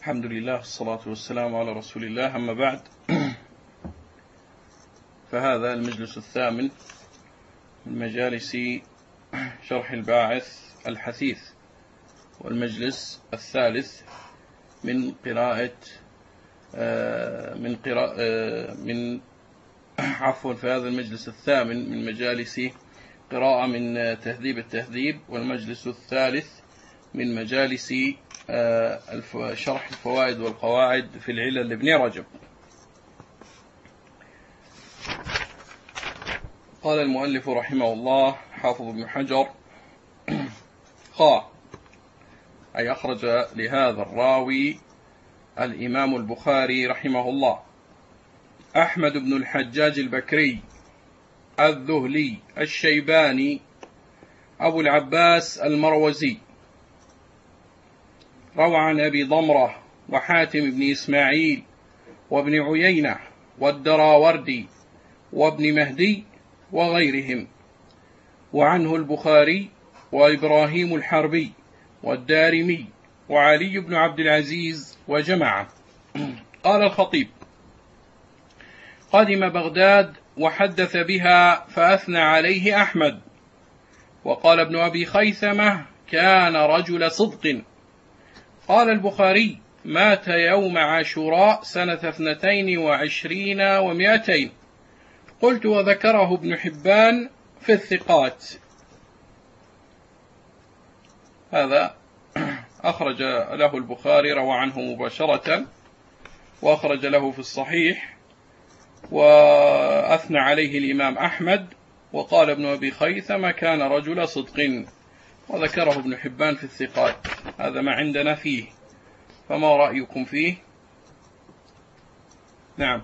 الحمد لله والصلاة والسلام على رسول الله، أما بعد، فهذا المجلس الثامن من مجالس شرح الباعث الحثيث، والمجلس الثالث من في هذا المجلس الثامن من مجالس قراءة من تهذيب التهذيب، والمجلس الثالث من مجالس شرح الفوائد والقواعد في العلل لابن رجب. قال المؤلف رحمه الله حافظ ابن حجر: أي أخرج لهذا الراوي الإمام البخاري رحمه الله أحمد بن الحجاج البكري الذهلي الشيباني أبو العباس المروزي، روى عن أبي ضمرة وحاتم بن إسماعيل وابن عيينة والدراوردي وابن مهدي وغيرهم، وعنه البخاري وإبراهيم الحربي والدارمي وعلي بن عبد العزيز وجماعة. قال الخطيب: قدم بغداد وحدث بها فأثنى عليه أحمد. وقال ابن أبي خيثمة: كان رجل صدق. قال البخاري: مات يوم عاشوراء سنة 22 و200. قلت: وذكره ابن حبان في الثقات. هذا أخرج له البخاري، روى عنه مباشرة، وأخرج له في الصحيح، وأثنى عليه الإمام أحمد. وقال ابن أبي خيثمة: كان رجل صدق، وذكره ابن حبان في الثقات. هذا ما عندنا فيه، فما رأيكم فيه؟ نعم.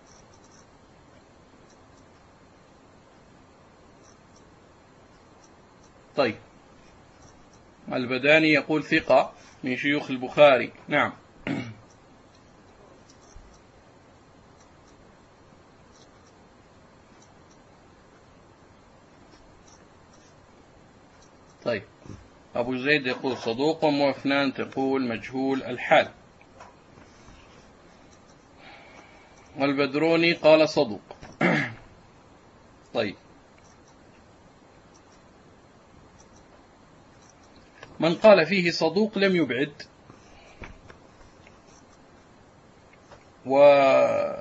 طيب، البداني يقول ثقة من شيوخ البخاري. نعم. طيب، أبو زيد يقول صدوق، وفنان تقول مجهول الحال، والبدروني قال صدوق. طيب، من قال فيه صدوق لم يبعد، وإخراج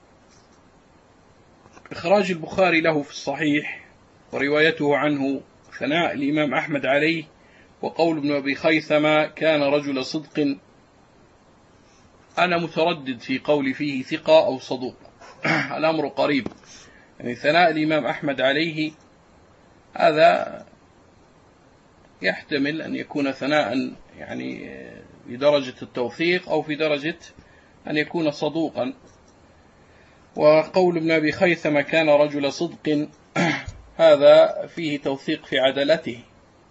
البخاري له في الصحيح وروايته عنه ثناء الإمام أحمد عليه، وقول ابن أبي خيثمة كان رجل صدق، أنا متردد في قول فيه ثقة أو صدوق. الأمر قريب، يعني ثناء الإمام أحمد عليه هذا يحتمل أن يكون ثناء يعني في درجة التوثيق، أو في درجة أن يكون صدوقا. وقول ابن أبي خيثمة كان رجل صدق هذا فيه توثيق في عدالته.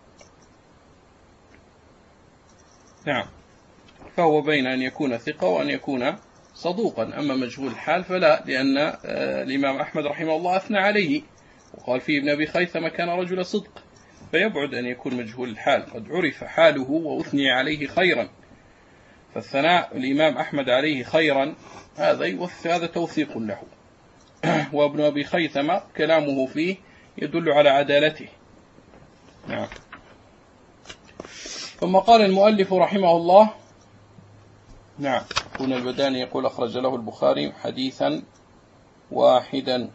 نعم، فهو بين أن يكون ثقة وأن يكون صدوقا. أما مجهول الحال فلا، لأن الإمام أحمد رحمه الله أثنى عليه وقال فيه ابن أبي خيثمة كان رجل صدق، فيبعد أن يكون مجهول الحال، قد عرف حاله وأثني عليه خيرا. فالثناء الإمام أحمد عليه خيرا هذا توثيق له. وابن أبي خيثمة كلامه فيه يدل على عدالته. نعم. ثم قال المؤلف رحمه الله: نعم، هنا البداني يقول أخرج له البخاري حديثا واحدا.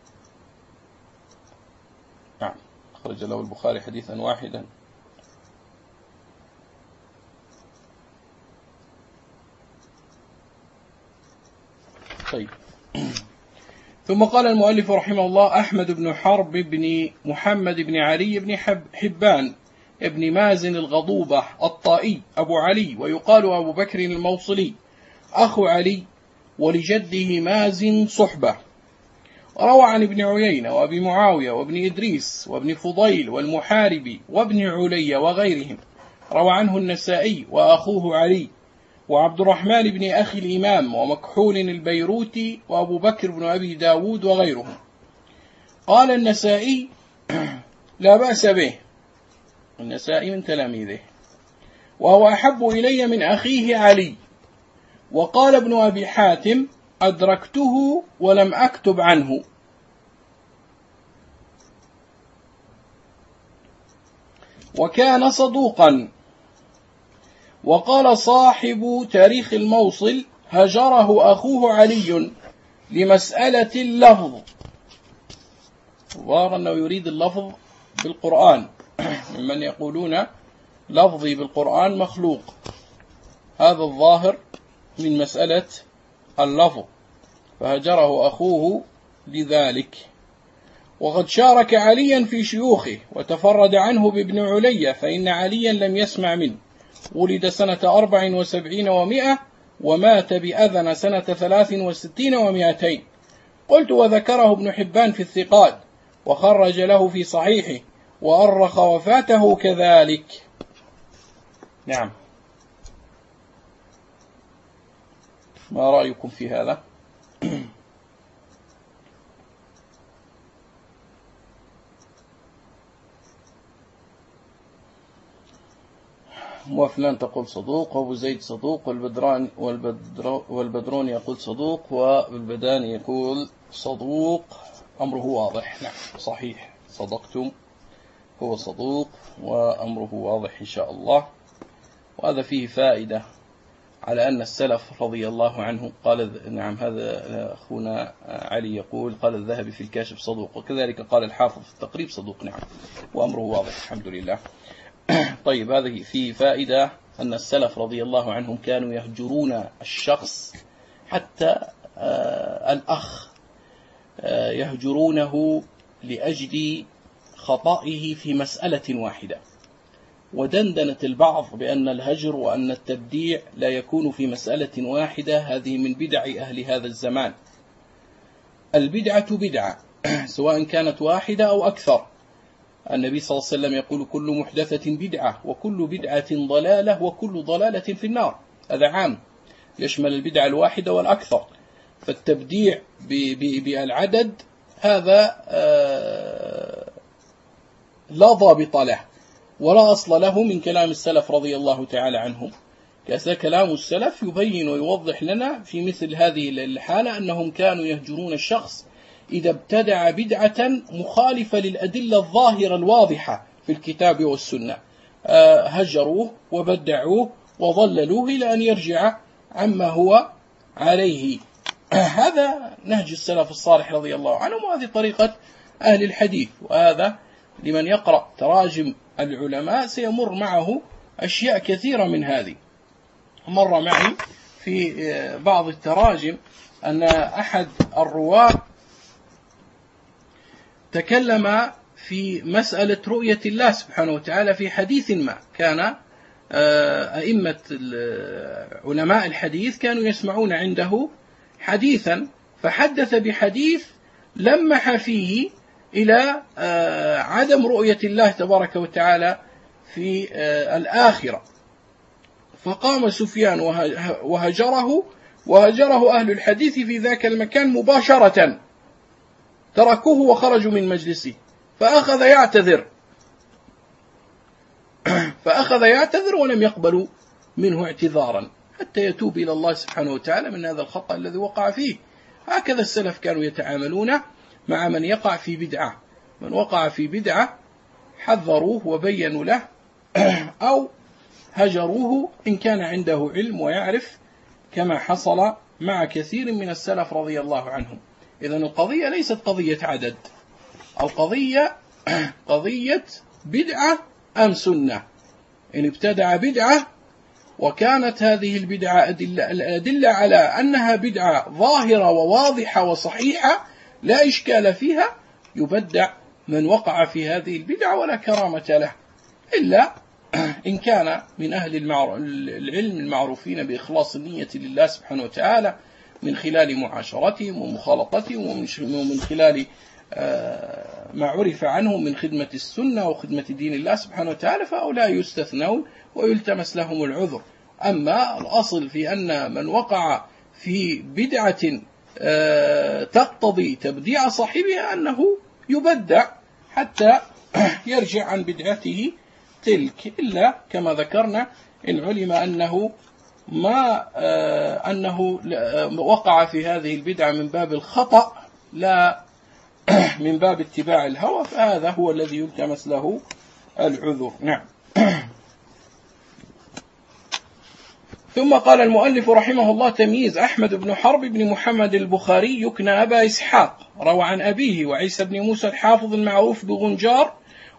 نعم، أخرج له البخاري حديثا واحدا. طيب. ثم قال المؤلف رحمه الله: أحمد بن حرب بن محمد بن علي بن حبان ابن مازن الغضوبة الطائي أبو علي، ويقال أبو بكر الموصلي، أخو علي، ولجده مازن صحبة. روى عن ابن عيينة وابي معاوية وابن إدريس وابن فضيل والمحاربي وابن علي وغيرهم. روى عنه النسائي وأخوه علي وعبد الرحمن بن أخي الإمام ومكحول البيروتي وأبو بكر بن أبي داود وغيرهم. قال النسائي: لا بأس به. النسائي من تلاميذه، وهو أحب إلي من أخيه علي، وقال ابن أبي حاتم: أدركته ولم أكتب عنه. وكان صدوقا. وقال صاحب تاريخ الموصل: هجره أخوه علي لمسألة اللفظ. ظاهر أنه يريد اللفظ بالقرآن، ممن يقولون لفظي بالقرآن مخلوق، هذا الظاهر من مسألة اللفظ، فهجره أخوه لذلك. وقد شارك عليا في شيوخه وتفرد عنه بابن علي، فإن عليا لم يسمع منه. ولد سنة 74 و100 ومات بأذن سنة 63 و200. قلت: وذكره ابن حبان في الثقات وخرج له في صحيحه وأرخ وفاته كذلك. نعم، ما رأيكم في هذا؟ وفلان تقول صدوق، وابو زيد صدوق، والبدرون يقول صدوق، والبداني يقول صدوق. أمره واضح. نعم صحيح، صدقتم، هو صدوق وأمره واضح إن شاء الله. وهذا فيه فائدة على أن السلف رضي الله عنه قال، نعم هذا أخونا علي يقول: قال الذهبي في الكاشف صدوق، وكذلك قال الحافظ في التقريب صدوق. نعم، وأمره واضح الحمد لله. طيب، هذه في فائدة أن السلف رضي الله عنهم كانوا يهجرون الشخص، حتى الأخ يهجرونه لأجل خطئه في مسألة واحدة. ودندنت البعض بأن الهجر وأن التبديع لا يكون في مسألة واحدة، هذه من بدع أهل هذا الزمان. البدعة بدعة سواء كانت واحدة أو أكثر. النبي صلى الله عليه وسلم يقول: كل محدثة بدعة، وكل بدعة ضلالة، وكل ضلالة في النار. هذا عام، يشمل البدعة الواحدة والأكثر. فالتبديع بالعدد هذا لا ضابط له ولا أصل له من كلام السلف رضي الله تعالى عنهم. كلام السلف يبين ويوضح لنا في مثل هذه الحالة أنهم كانوا يهجرون الشخص إذا ابتدع بدعة مخالفة للأدلة الظاهرة الواضحة في الكتاب والسنة، هجروه وبدعوه وضللوه إلى أن يرجع عما هو عليه. هذا نهج السلف الصالح رضي الله عنهم، وهذه طريقة أهل الحديث. وهذا لمن يقرأ تراجم العلماء سيمر معه أشياء كثيرة من هذه. مر معي في بعض التراجم أن أحد الرواة تكلم في مسألة رؤية الله سبحانه وتعالى في حديث ما. كان أئمة علماء الحديث كانوا يسمعون عنده حديثا، فحدث بحديث لمح فيه إلى عدم رؤية الله تبارك وتعالى في الآخرة. فقام سفيان وهجره أهل الحديث في ذاك المكان مباشرة، تركوه وخرجوا من مجلسه. فأخذ يعتذر ولم يقبلوا منه اعتذارا حتى يتوب إلى الله سبحانه وتعالى من هذا الخطأ الذي وقع فيه. هكذا السلف كانوا يتعاملون مع من يقع في بدعة. من وقع في بدعة حذروه وبينوا له أو هجروه إن كان عنده علم ويعرف، كما حصل مع كثير من السلف رضي الله عنهم. إذن القضية ليست قضية عدد، القضية قضية بدعة أم سنة. إن ابتدع بدعة وكانت هذه البدعة الأدلة على أنها بدعة ظاهرة وواضحة وصحيحة لا إشكال فيها، يبدع من وقع في هذه البدعة ولا كرامة له، إلا إن كان من أهل العلم المعروفين بإخلاص النية لله سبحانه وتعالى من خلال معاشرتهم ومخالطتهم ومن خلال ما عرف عنهم من خدمة السنة وخدمة دين الله سبحانه وتعالى، فهؤلاء يستثنون ويلتمس لهم العذر. أما الأصل في أن من وقع في بدعة تقتضي تبديع صاحبها أنه يبدع حتى يرجع عن بدعته تلك، إلا كما ذكرنا إن علم أنه ما أنه وقع في هذه البدعة من باب الخطأ لا من باب اتباع الهوى، فهذا هو الذي يلتمس له العذر. نعم. ثم قال المؤلف رحمه الله: تمييز: أحمد بن حرب بن محمد البخاري يكنى أبا إسحاق، روى عن أبيه وعيسى بن موسى الحافظ المعروف بغنجار،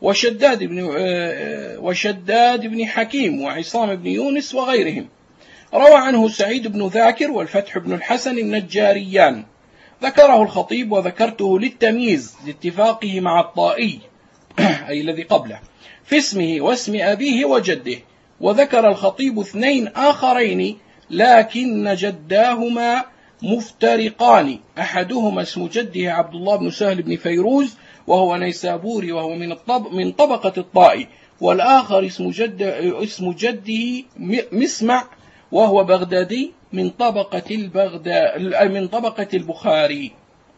وشداد بن حكيم، وعصام بن يونس وغيرهم. روى عنه سعيد بن ذاكر والفتح بن الحسن النجاريان. ذكره الخطيب وذكرته للتمييز لاتفاقه مع الطائي أي الذي قبله في اسمه واسم أبيه وجده. وذكر الخطيب اثنين آخرين لكن جداهما مفترقان، أحدهما اسم جده عبد الله بن سهل بن فيروز وهو نيسابوري وهو من طبقة الطائي، والآخر اسم جده مسمع وهو بغدادي من طبقة البخاري.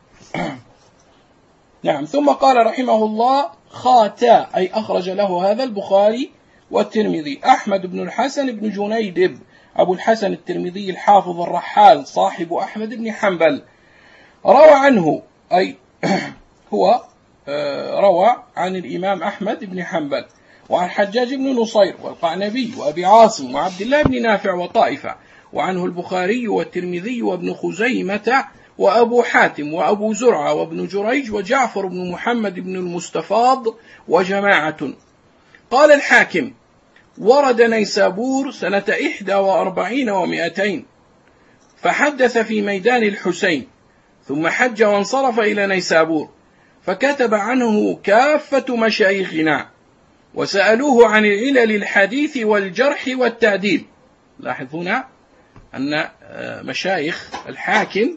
نعم. ثم قال رحمه الله: خاتا، أي أخرج له هذا البخاري والترمذي. أحمد بن الحسن بن جنيدب أبو الحسن الترمذي الحافظ الرحال صاحب أحمد بن حنبل، روى عنه، أي هو روى عن الإمام أحمد بن حنبل وعن حجاج بن نصير والقعنبي وأبي عاصم وعبد الله بن نافع وطائفة، وعنه البخاري والترمذي وابن خزيمة وأبو حاتم وأبو زرعة وابن جريج وجعفر بن محمد بن المستفاض وجماعة. قال الحاكم: ورد نيسابور سنة 41 و200، فحدث في ميدان الحسين، ثم حج وانصرف إلى نيسابور، فكتب عنه كافة مشايخنا وسألوه عن علل الحديث والجرح والتعديل. لاحظون أن مشايخ الحاكم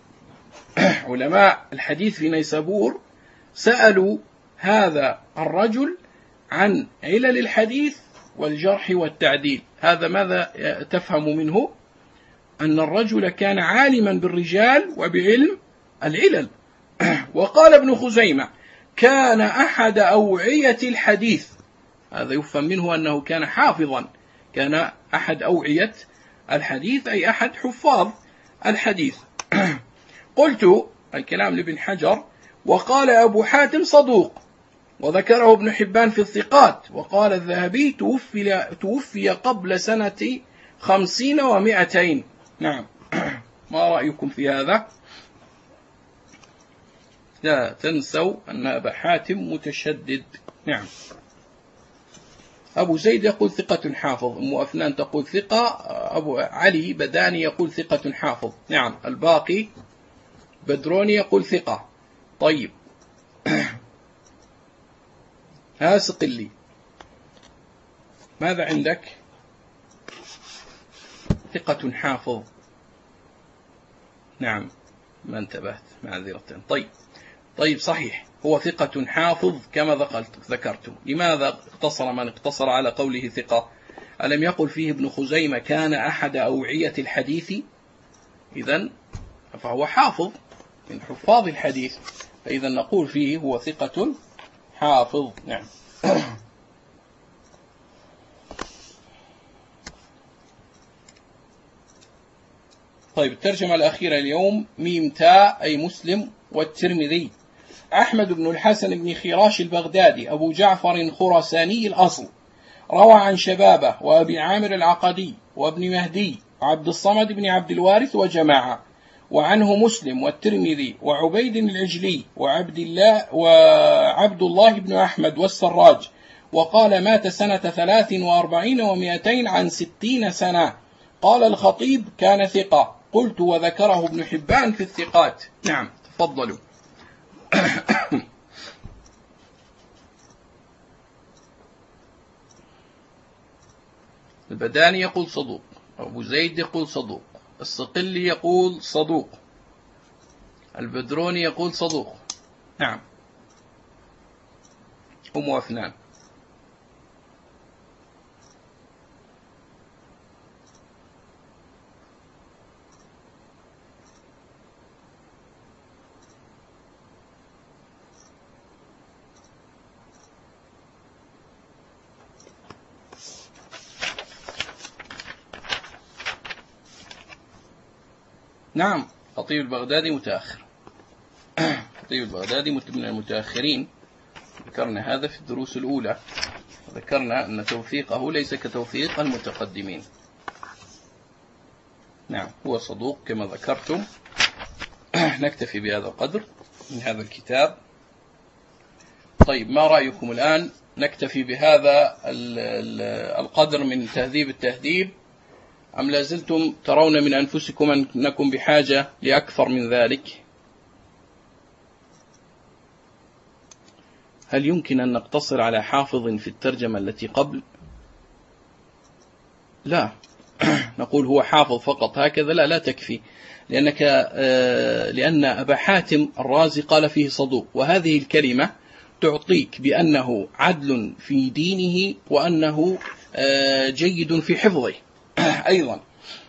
علماء الحديث في نيسابور سألوا هذا الرجل عن علل الحديث والجرح والتعديل. هذا ماذا تفهم منه؟ أن الرجل كان عالما بالرجال وبعلم العلل. وقال ابن خزيمة: كان أحد أوعية الحديث. هذا يفهم منه أنه كان حافظا، كان أحد أوعية الحديث أي أحد حفاظ الحديث. قلت، الكلام لابن حجر: وقال أبو حاتم صدوق، وذكره ابن حبان في الثقات، وقال الذهبي توفي قبل سنة 50 و200. نعم. ما رأيكم في هذا؟ لا تنسوا أن أبا حاتم متشدد. نعم. أبو زيد يقول ثقة حافظ، أم أفنان تقول ثقة، أبو علي بداني يقول ثقة حافظ. نعم. الباقي بدروني يقول ثقة. طيب. ها سقلي، ماذا عندك؟ ثقة حافظ. نعم، ما انتبهت، معذرة. طيب صحيح، هو ثقة حافظ كما ذكرت. لماذا اقتصر من اقتصر على قوله ثقة؟ ألم يقل فيه ابن خزيمة كان أحد أوعية الحديث؟ إذن فهو حافظ من حفاظ الحديث، فإذا نقول فيه هو ثقة حافظ. نعم. طيب، الترجمة الأخيرة اليوم: ميم تاء أي مسلم والترمذي. أحمد بن الحسن بن خراش البغدادي أبو جعفر خراساني الأصل، روى عن شبابه وأبي عامر العقدي وابن مهدي وعبد الصمد بن عبد الوارث وجماعة، وعنه مسلم والترمذي وعبيد العجلي وعبد الله بن أحمد والسراج. وقال: مات سنة 43 و200 عن 60 سنة. قال الخطيب: كان ثقة. قلت: وذكره ابن حبان في الثقات. نعم، تفضلوا. البداني يقول صدوق، أبو زيد يقول صدوق، الصقلي يقول صدوق، البدروني يقول صدوق. نعم. أم أفنان. نعم، خطيب البغدادي متأخر. خطيب البغدادي من المتأخرين، ذكرنا هذا في الدروس الأولى، ذكرنا أن توثيقه ليس كتوثيق المتقدمين. نعم، هو صدوق كما ذكرتم. نكتفي بهذا القدر من هذا الكتاب. طيب، ما رأيكم الآن نكتفي بهذا القدر من تهذيب التهذيب، أم لازلتم ترون من أنفسكم أنكم بحاجة لأكثر من ذلك؟ هل يمكن أن نقتصر على حافظ في الترجمة التي قبل؟ لا. نقول هو حافظ فقط هكذا؟ لا تكفي، لأن أبا حاتم الرازي قال فيه صدوق، وهذه الكلمة تعطيك بأنه عدل في دينه وأنه جيد في حفظه أيضا.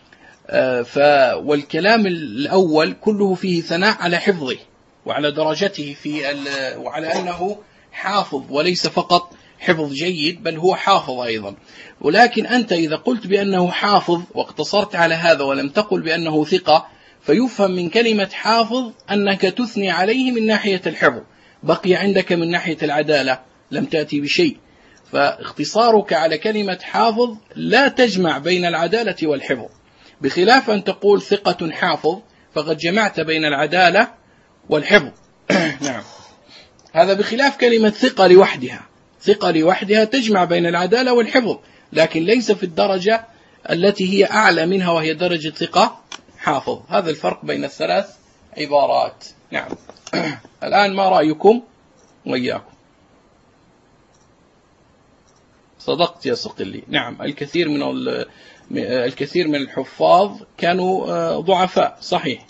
والكلام الأول كله فيه ثناء على حفظه وعلى درجته وعلى أنه حافظ، وليس فقط حفظ جيد بل هو حافظ أيضا. ولكن أنت إذا قلت بأنه حافظ واقتصرت على هذا ولم تقل بأنه ثقة، فيفهم من كلمة حافظ أنك تثني عليه من ناحية الحفظ، بقي عندك من ناحية العدالة لم تأتي بشيء. فاختصارك على كلمة حافظ لا تجمع بين العدالة والحفظ، بخلاف أن تقول ثقة حافظ فقد جمعت بين العدالة والحفظ. نعم، هذا بخلاف كلمة ثقة لوحدها. ثقة لوحدها تجمع بين العدالة والحفظ، لكن ليس في الدرجة التي هي أعلى منها وهي درجة ثقة حافظ. هذا الفرق بين الثلاث عبارات. نعم. الآن ما رأيكم وإياكم؟ صدقت يا صقلي. نعم، الكثير من الحفاظ كانوا ضعفاء، صحيح.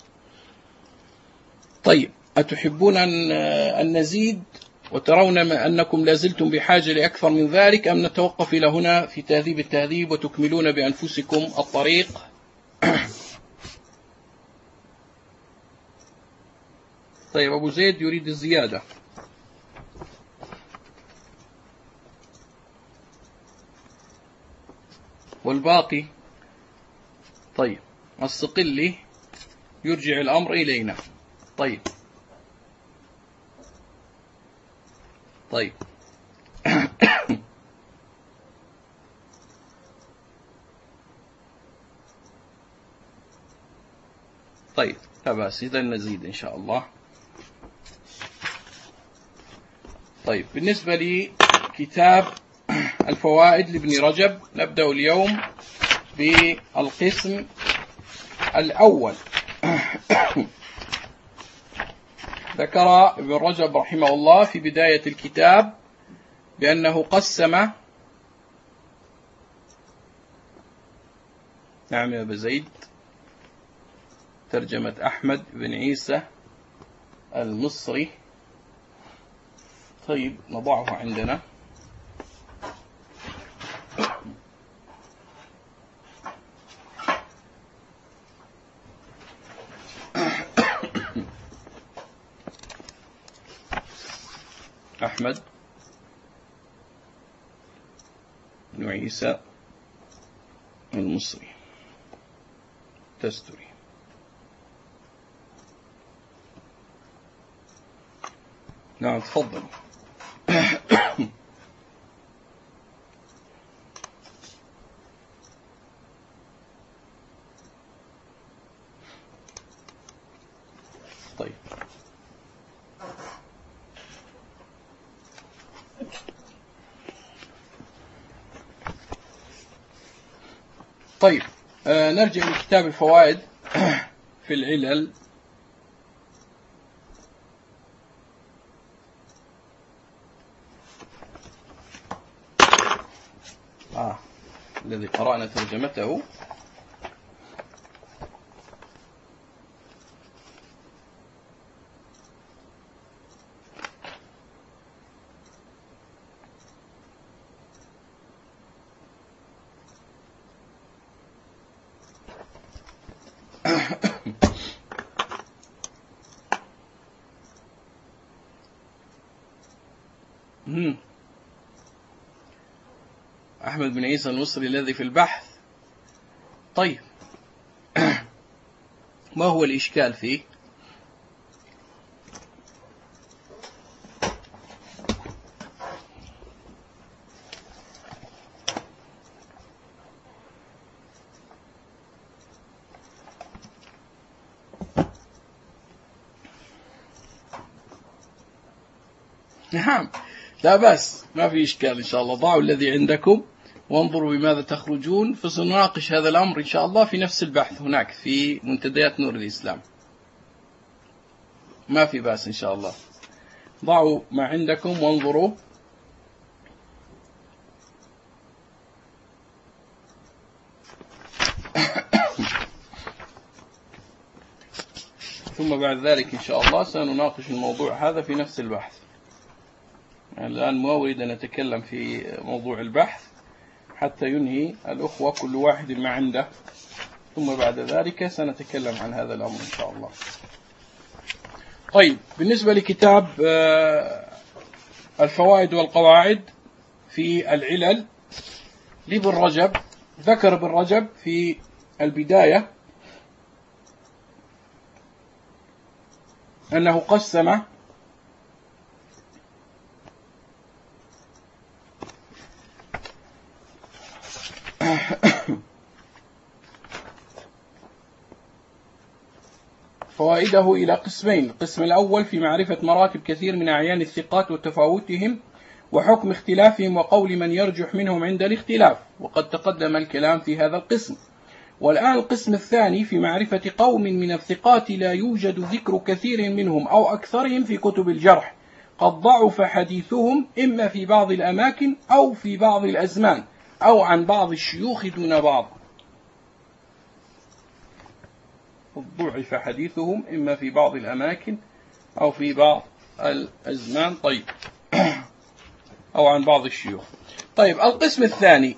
طيب، أتحبون أن نزيد وترون أنكم لازلتم بحاجة لأكثر من ذلك، أم نتوقف إلى هنا في تهذيب التهذيب وتكملون بأنفسكم الطريق؟ طيب، أبو زيد يريد الزيادة. والباقي؟ طيب، الصقلي يرجع الأمر إلينا. طيب. طيب، لا بأس، إذا نزيد إن شاء الله. طيب، بالنسبة لي كتاب الفوائد لابن رجب، نبدأ اليوم بالقسم الأول. ذكر ابن رجب رحمه الله في بداية الكتاب بأنه قسم. نعم يا أبا زيد، ترجمة أحمد بن عيسى المصري. طيب، نضعه عندنا. أحمد بن عيسى المصري تستري. نعم، تفضل. طيب، طيب، نرجع لكتاب الفوائد في العلل. الذي قرأنا ترجمته. أحمد بن عيسى المصري الذي في البحث. طيب، ما هو الإشكال فيه؟ نعم، لا بأس، ما في إشكال إن شاء الله. ضعوا الذي عندكم وانظروا بماذا تخرجون، فسنناقش هذا الأمر إن شاء الله في نفس البحث هناك في منتديات نور الإسلام. ما في بأس إن شاء الله. ضعوا ما عندكم وانظروا. ثم بعد ذلك إن شاء الله سنناقش الموضوع هذا في نفس البحث. الآن ما أريد أن أتكلم في موضوع البحث حتى ينهي الأخوة كل واحد ما عنده، ثم بعد ذلك سنتكلم عن هذا الأمر إن شاء الله. طيب، بالنسبة لكتاب الفوائد والقواعد في العلل لابن رجب، ذكر ابن رجب في البداية أنه قسم فوائده إلى قسمين. القسم الأول في معرفة مراتب كثير من أعيان الثقات وتفاوتهم وحكم اختلافهم وقول من يرجح منهم عند الاختلاف، وقد تقدم الكلام في هذا القسم. والآن القسم الثاني في معرفة قوم من الثقات لا يوجد ذكر كثير منهم أو أكثرهم في كتب الجرح، قد ضعف حديثهم إما في بعض الأماكن أو في بعض الأزمان أو عن بعض الشيوخ دون بعض. ضعف حديثهم إما في بعض الأماكن أو في بعض الأزمان، طيب، أو عن بعض الشيوخ. طيب، القسم الثاني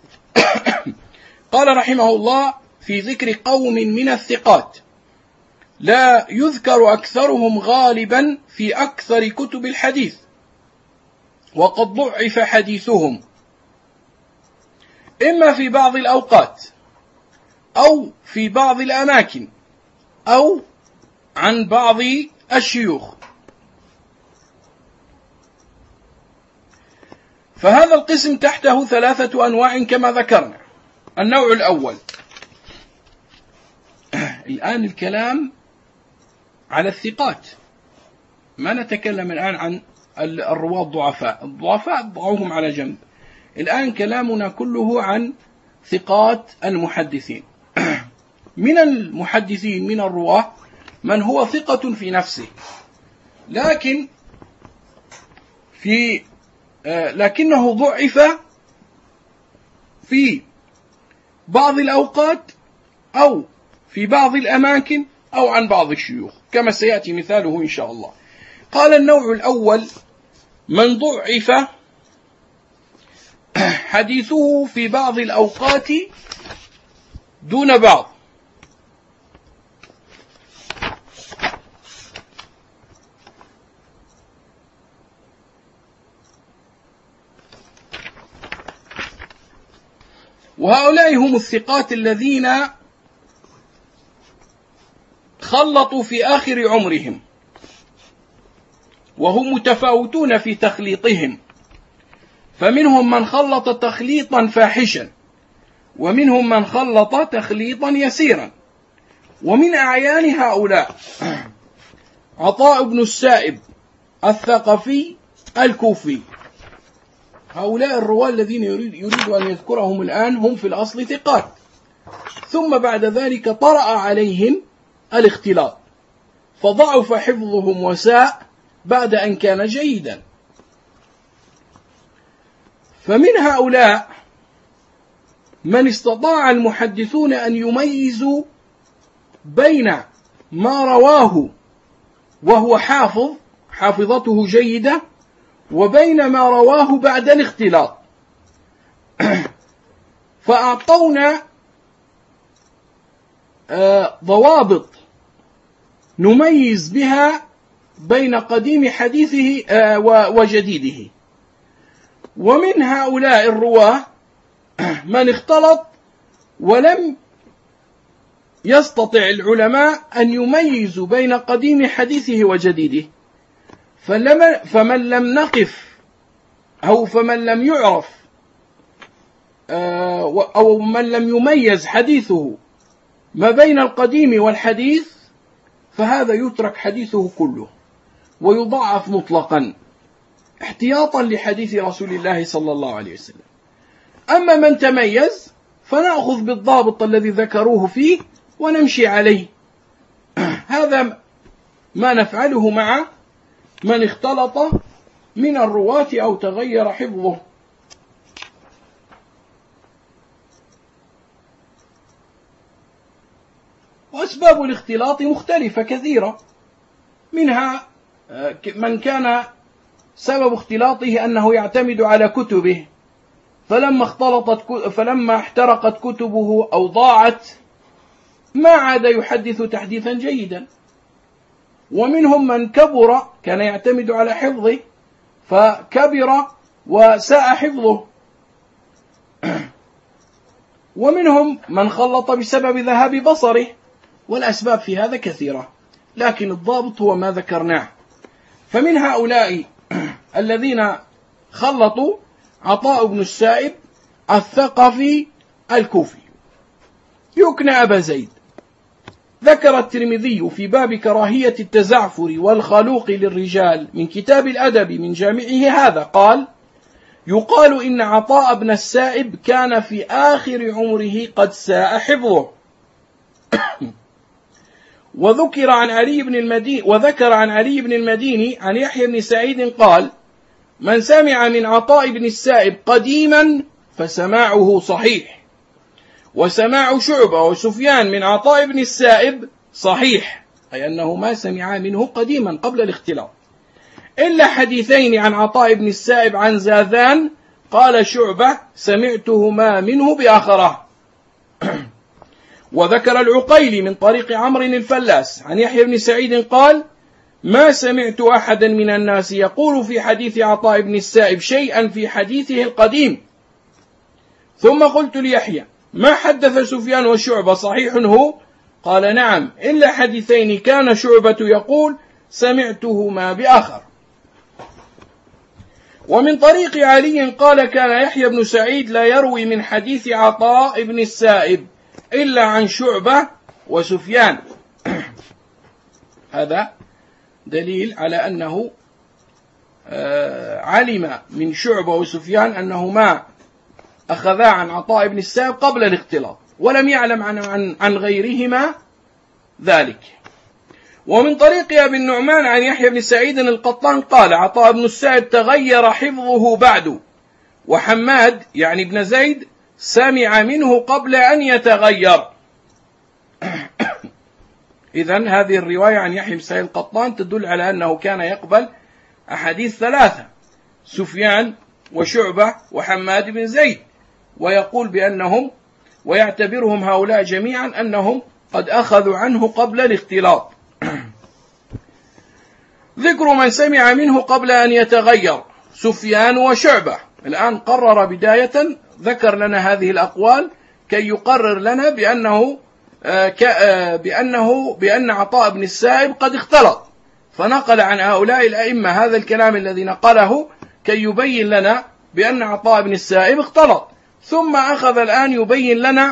قال رحمه الله في ذكر قوم من الثقات لا يذكر أكثرهم غالبا في أكثر كتب الحديث، وقد ضعف حديثهم إما في بعض الأوقات أو في بعض الأماكن أو عن بعض الشيوخ. فهذا القسم تحته 3 أنواع كما ذكرنا. النوع الأول، الآن الكلام على الثقات، ما نتكلم الآن عن الرواة الضعفاء ضعوهم على جنب. الآن كلامنا كله عن ثقات المحدثين. من المحدثين من الرواة من هو ثقة في نفسه، لكنه ضعف في بعض الأوقات أو في بعض الأماكن أو عن بعض الشيوخ، كما سيأتي مثاله إن شاء الله. قال النوع الأول من ضعف حديثه في بعض الأوقات دون بعض، وهؤلاء هم الثقات الذين خلطوا في آخر عمرهم، وهم متفاوتون في تخليطهم، فمنهم من خلط تخليطا فاحشا، ومنهم من خلط تخليطا يسيرا. ومن أعيان هؤلاء عطاء بن السائب الثقفي الكوفي. هؤلاء الرواة الذين يريد أن يذكرهم الآن هم في الأصل ثقات، ثم بعد ذلك طرأ عليهم الاختلاط فضعف حفظهم وساء بعد أن كان جيدا. فمن هؤلاء من استطاع المحدثون أن يميزوا بين ما رواه وهو حافظته جيدة وبين ما رواه بعد الاختلاط، فأعطونا ضوابط نميز بها بين قديم حديثه وجديده. ومن هؤلاء الرواة من اختلط ولم يستطيع العلماء أن يميزوا بين قديم حديثه وجديده، فمن لم نقف أو فمن لم يعرف أو من لم يميز حديثه ما بين القديم والحديث فهذا يترك حديثه كله ويضعف مطلقا احتياطا لحديث رسول الله صلى الله عليه وسلم. أما من تميز فنأخذ بالضابط الذي ذكروه فيه ونمشي عليه. هذا ما نفعله مع من اختلط من الرواة أو تغير حفظه. وأسباب الاختلاط مختلفة كثيرة، منها من كان سبب اختلاطه أنه يعتمد على كتبه، فلما احترقت كتبه أو ضاعت ما عاد يحدث تحديثا جيدا. ومنهم من كبر، كان يعتمد على حفظه فكبر وساء حفظه. ومنهم من خلط بسبب ذهاب بصره، والأسباب في هذا كثيرة، لكن الضابط هو ما ذكرناه. فمن هؤلاء الذين خلطوا عطاء بن السائب الثقفي الكوفي يكنى أبا زيد. ذكر الترمذي في باب كراهية التزعفر والخلوق للرجال من كتاب الأدب من جامعه هذا قال: يقال إن عطاء بن السائب كان في آخر عمره قد ساء حفظه. وذكر عن علي بن المديني عن يحيى بن سعيد قال: من سمع من عطاء بن السائب قديما فسماعه صحيح، وسماع شعبة وسفيان من عطاء بن السائب صحيح، أي أنه ما سمع منه قديما قبل الاختلاط، إلا حديثين عن عطاء بن السائب عن زاذان قال شعبة سمعتهما منه بآخره. وذكر العقيلي من طريق عمرو الفلاس عن يحيى بن سعيد قال: ما سمعت أحدا من الناس يقول في حديث عطاء بن السائب شيئا في حديثه القديم. ثم قلت ليحيى: ما حدث سفيان وشعبة صحيح هو؟ قال: نعم، إلا حديثين كان شعبة يقول سمعتهما بآخر. ومن طريق علي قال: كان يحيى بن سعيد لا يروي من حديث عطاء بن السائب إلا عن شعبة وسفيان. هذا دليل على أنه علم من شعبة وسفيان أنهما أخذا عن عطاء بن السائب قبل الاختلاط، ولم يعلم عن غيرهما ذلك. ومن طريق أبي النعمان عن يحيى بن سعيد القطان قال: عطاء بن السائب تغير حفظه بعد، وحماد يعني ابن زيد سمع منه قبل أن يتغير. إذن هذه الرواية عن يحيى بن سعيد القطان تدل على أنه كان يقبل أحاديث ثلاثة: سفيان وشعبة وحماد بن زيد، ويقول بأنهم ويعتبرهم هؤلاء جميعا أنهم قد أخذوا عنه قبل الاختلاط. ذكر من سمع منه قبل أن يتغير: سفيان وشعبة. الآن قرر بداية، ذكر لنا هذه الأقوال كي يقرر لنا بأن عطاء بن السائب قد اختلط، فنقل عن هؤلاء الأئمة هذا الكلام الذي نقله كي يبين لنا بأن عطاء بن السائب اختلط. ثم أخذ الآن يبين لنا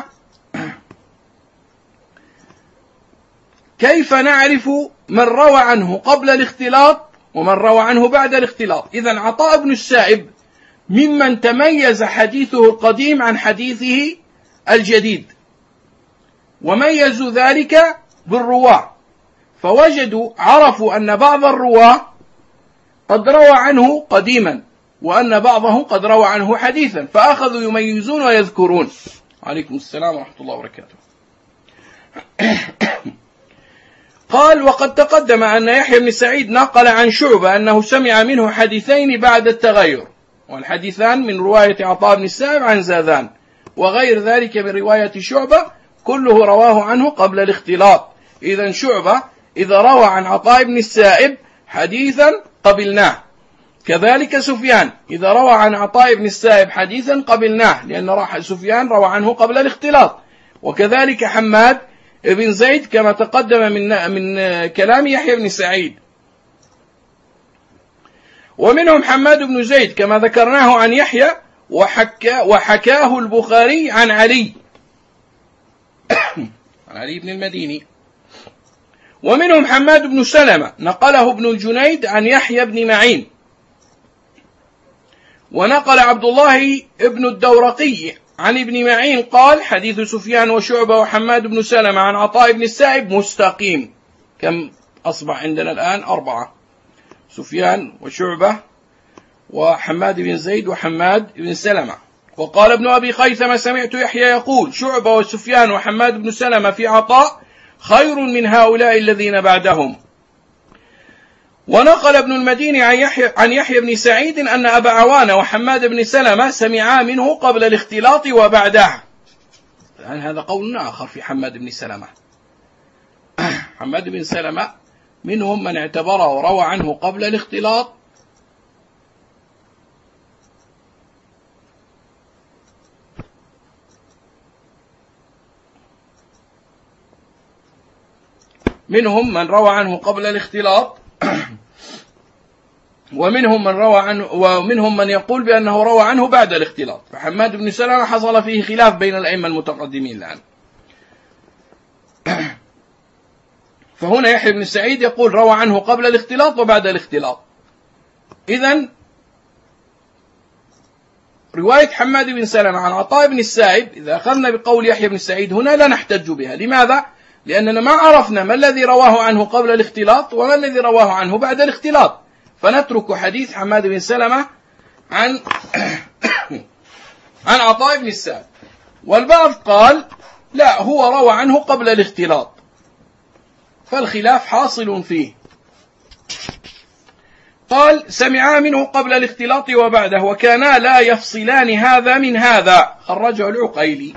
كيف نعرف من روى عنه قبل الاختلاط ومن روى عنه بعد الاختلاط. إذن عطاء بن السائب ممن تميز حديثه القديم عن حديثه الجديد، وميزوا ذلك بالرواة، عرفوا أن بعض الرواة قد روى عنه قديما وأن بعضهم قد روى عنه حديثا، فأخذوا يميزون ويذكرون. عليكم السلام ورحمة الله وبركاته. قال: وقد تقدم أن يحيى بن سعيد نقل عن شعبة أنه سمع منه حديثين بعد التغير، والحديثان من رواية عطاء بن السائب عن زاذان، وغير ذلك من رواية شعبة كله رواه عنه قبل الاختلاط. إذن شعبة إذا روى عن عطاء بن السائب حديثا قبلناه، كذلك سفيان إذا روى عن عطاء بن السائب حديثا قبلناه، لأن سفيان روى عنه قبل الاختلاط، وكذلك حماد بن زيد كما تقدم من كلام يحيى بن سعيد. ومنهم حماد بن زيد كما ذكرناه عن يحيى وحكاه البخاري عن علي عن علي بن المديني. ومنهم حماد بن سلمة نقله ابن الجنيد عن يحيى بن معين. ونقل عبد الله ابن الدورقي عن ابن معين قال حديث سفيان وشعبة وحماد بن سلمة عن عطاء بن السائب مستقيم. كم أصبح عندنا الآن؟ 4: سفيان وشعبة وحماد بن زيد وحماد بن سلمة. وقال ابن أبي خيثمة سمعت يحيى يقول شعبة وسفيان وحماد بن سلمة في عطاء خير من هؤلاء الذين بعدهم. ونقل ابن المديني عن يحيى بن سعيد أن أبا عوانة وحماد بن سلمة سمعا منه قبل الاختلاط وبعده. الآن هذا قول آخر في حماد بن سلمة. حماد بن سلمة منهم من اعتبره وروى عنه قبل الاختلاط منهم من روى عنه قبل الاختلاط ومنهم من يقول بأنه روى عنه بعد الاختلاط. فحماد بن سلمة حصل فيه خلاف بين الأئمة المتقدمين الآن. فهنا يحيى بن سعيد يقول روى عنه قبل الاختلاط وبعد الاختلاط. إذن رواية حماد بن سلمة عن عطاء بن السائب إذا أخذنا بقول يحيى بن سعيد هنا لا نحتج بها. لماذا؟ لأننا ما عرفنا ما الذي رواه عنه قبل الاختلاط وما الذي رواه عنه بعد الاختلاط، فنترك حديث حماد بن سلمة عن عطاء بن السائب. والبعض قال لا، هو روى عنه قبل الاختلاط، فالخلاف حاصل فيه. قال سمعا منه قبل الاختلاط وبعده وكانا لا يفصلان هذا من هذا، خرجه العقيلي.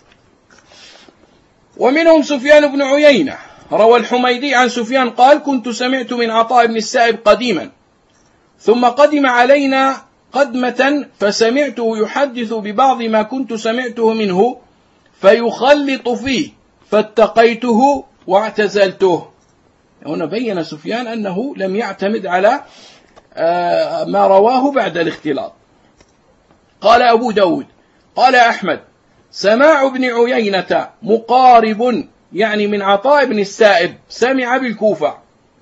ومنهم سفيان بن عيينة روى الحميدي عن سفيان قال كنت سمعت من عطاء بن السائب قديما ثم قدم علينا قدمة فسمعته يحدث ببعض ما كنت سمعته منه فيخلط فيه فاتقيته واعتزلته. هنا بين سفيان أنه لم يعتمد على ما رواه بعد الاختلاط. قال أبو داود قال أحمد سماع ابن عيينة مقارب، يعني من عطاء بن السائب، سمع بالكوفة.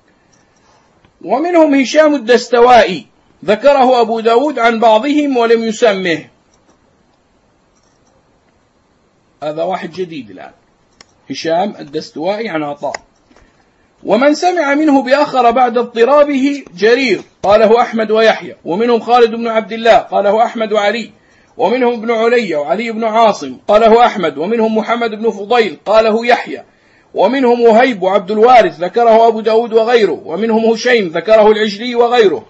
ومنهم هشام الدستوائي ذكره أبو داود عن بعضهم ولم يسمه. هذا واحد جديد الآن، هشام الدستوائي عن عطاء. ومن سمع منه بآخر بعد اضطرابه جرير قاله أحمد ويحيى. ومنهم خالد بن عبد الله قاله أحمد وعلي. ومنهم ابن علي وعلي بن عاصم قاله أحمد. ومنهم محمد بن فضيل قاله يحيى. ومنهم وهيب وعبد الوارث ذكره أبو داود وغيره. ومنهم هشيم ذكره العجلي وغيره.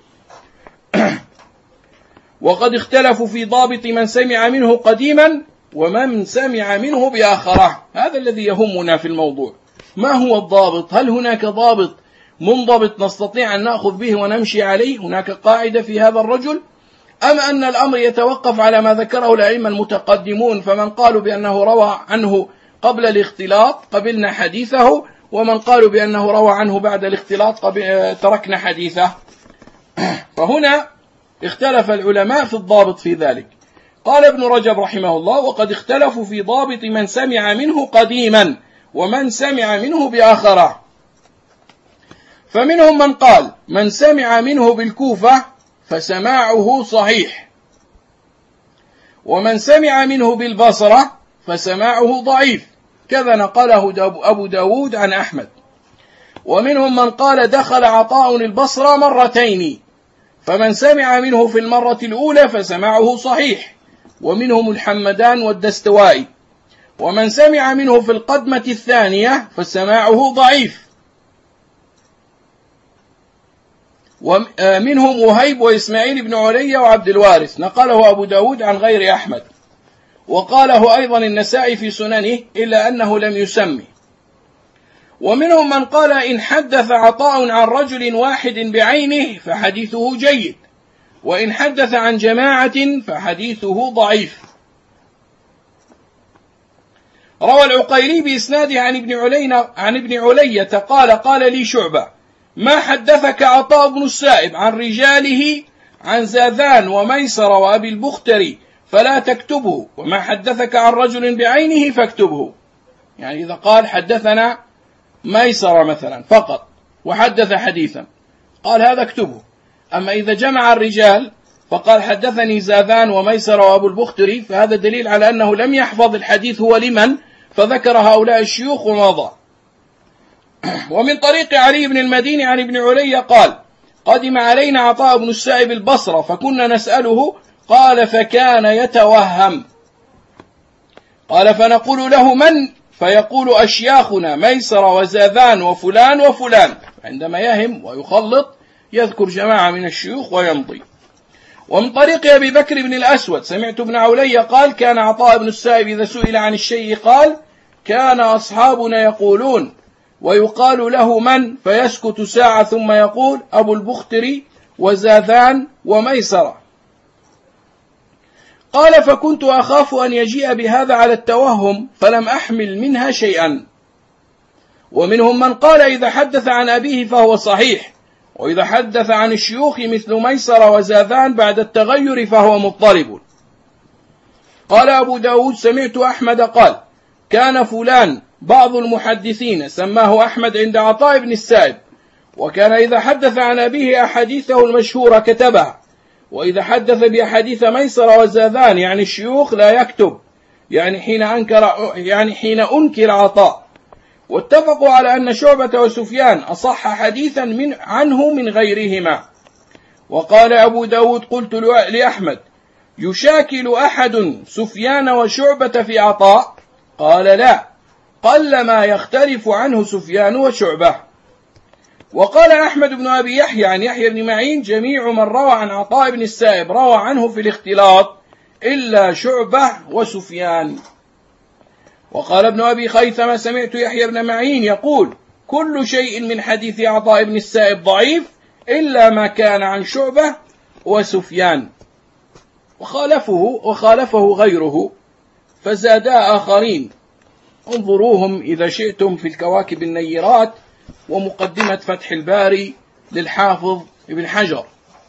وقد اختلفوا في ضابط من سمع منه قديما ومن سمع منه بآخره. هذا الذي يهمنا في الموضوع، ما هو الضابط؟ هل هناك ضابط منضبط نستطيع أن نأخذ به ونمشي عليه؟ هناك قاعدة في هذا الرجل؟ أم أن الأمر يتوقف على ما ذكره الأئمة المتقدمون، فمن قالوا بأنه روى عنه قبل الاختلاط قبلنا حديثه، ومن قالوا بأنه روى عنه بعد الاختلاط تركنا حديثه؟ فهنا اختلف العلماء في الضابط في ذلك. قال ابن رجب رحمه الله وقد اختلفوا في ضابط من سمع منه قديما ومن سمع منه بآخره. فمنهم من قال من سمع منه بالكوفة فسماعه صحيح، ومن سمع منه بالبصرة فسماعه ضعيف، كذا نقله أبو داود عن أحمد. ومنهم من قال دخل عطاء البصرة مرتين، فمن سمع منه في المرة الأولى فسماعه صحيح. ومنهم الحمدان والدستوائي. ومن سمع منه في القدمة الثانية فسماعه ضعيف. ومنهم وهيب وإسماعيل بن علي وعبد الوارث، نقله أبو داود عن غير أحمد. وقاله أيضا النسائي في سننه إلا أنه لم يسمي. ومنهم من قال إن حدث عطاء عن رجل واحد بعينه فحديثه جيد، وإن حدث عن جماعة فحديثه ضعيف. روى العقيلي بإسناده عن ابن علية قال لي شعبة: ما حدثك عطاء بن السائب عن رجاله عن زاذان وميسر وأبي البختري فلا تكتبه، وما حدثك عن رجل بعينه فاكتبه. يعني إذا قال حدثنا ميسر مثلا فقط وحدث حديثا قال هذا اكتبه. أما إذا جمع الرجال فقال حدثني زاذان وميسر وأبو البختري فهذا دليل على أنه لم يحفظ الحديث هو لمن، فذكر هؤلاء الشيوخ ومضى. ومن طريق علي بن المديني عن ابن علي قال: قدم علينا عطاء بن السائب البصرة فكنا نسأله، قال فكان يتوهم، قال فنقول له: من؟ فيقول: أشياخنا ميسر وزاذان وفلان وفلان. عندما يهم ويخلط يذكر جماعة من الشيوخ ويمضي. ومن طريق أبي بكر بن الأسود سمعت ابن علي قال: كان عطاء بن السائب إذا سئل عن الشيء قال: كان أصحابنا يقولون، ويقال له: من؟ فيسكت ساعة ثم يقول: أبو البختري وزاذان وميسرة. قال: فكنت أخاف أن يجيء بهذا على التوهم فلم أحمل منها شيئا. ومنهم من قال: إذا حدث عن أبيه فهو صحيح، وإذا حدث عن الشيوخ مثل ميسر وزاذان بعد التغير فهو مضطرب. قال أبو داود: سمعت أحمد قال: كان فلان بعض المحدثين سماه أحمد عند عطاء بن السائب، وكان إذا حدث عن أبيه أحاديثه المشهورة كتبها، وإذا حدث بأحاديث ميسر وزاذان يعني الشيوخ لا يكتب، يعني حين أنكر عطاء. واتفقوا على أن شعبة وسفيان أصح حديثا عنه من غيرهما. وقال أبو داود: قلت لأحمد: يشاكل أحد سفيان وشعبة في عطاء؟ قال: لا، قل ما يختلف عنه سفيان وشعبة. وقال أحمد بن أبي يحيى عن يحيى بن معين: جميع من روى عن عطاء بن السائب روى عنه في الاختلاط إلا شعبة وسفيان. وقال ابن أبي خيثمة: سمعت يحيى بن معين يقول: كل شيء من حديث عطاء بن السائب ضعيف إلا ما كان عن شعبة وسفيان. وخالفه غيره، فزادا آخرين، انظروهم إذا شئتم في الكواكب النيرات ومقدمة فتح الباري للحافظ ابن حجر.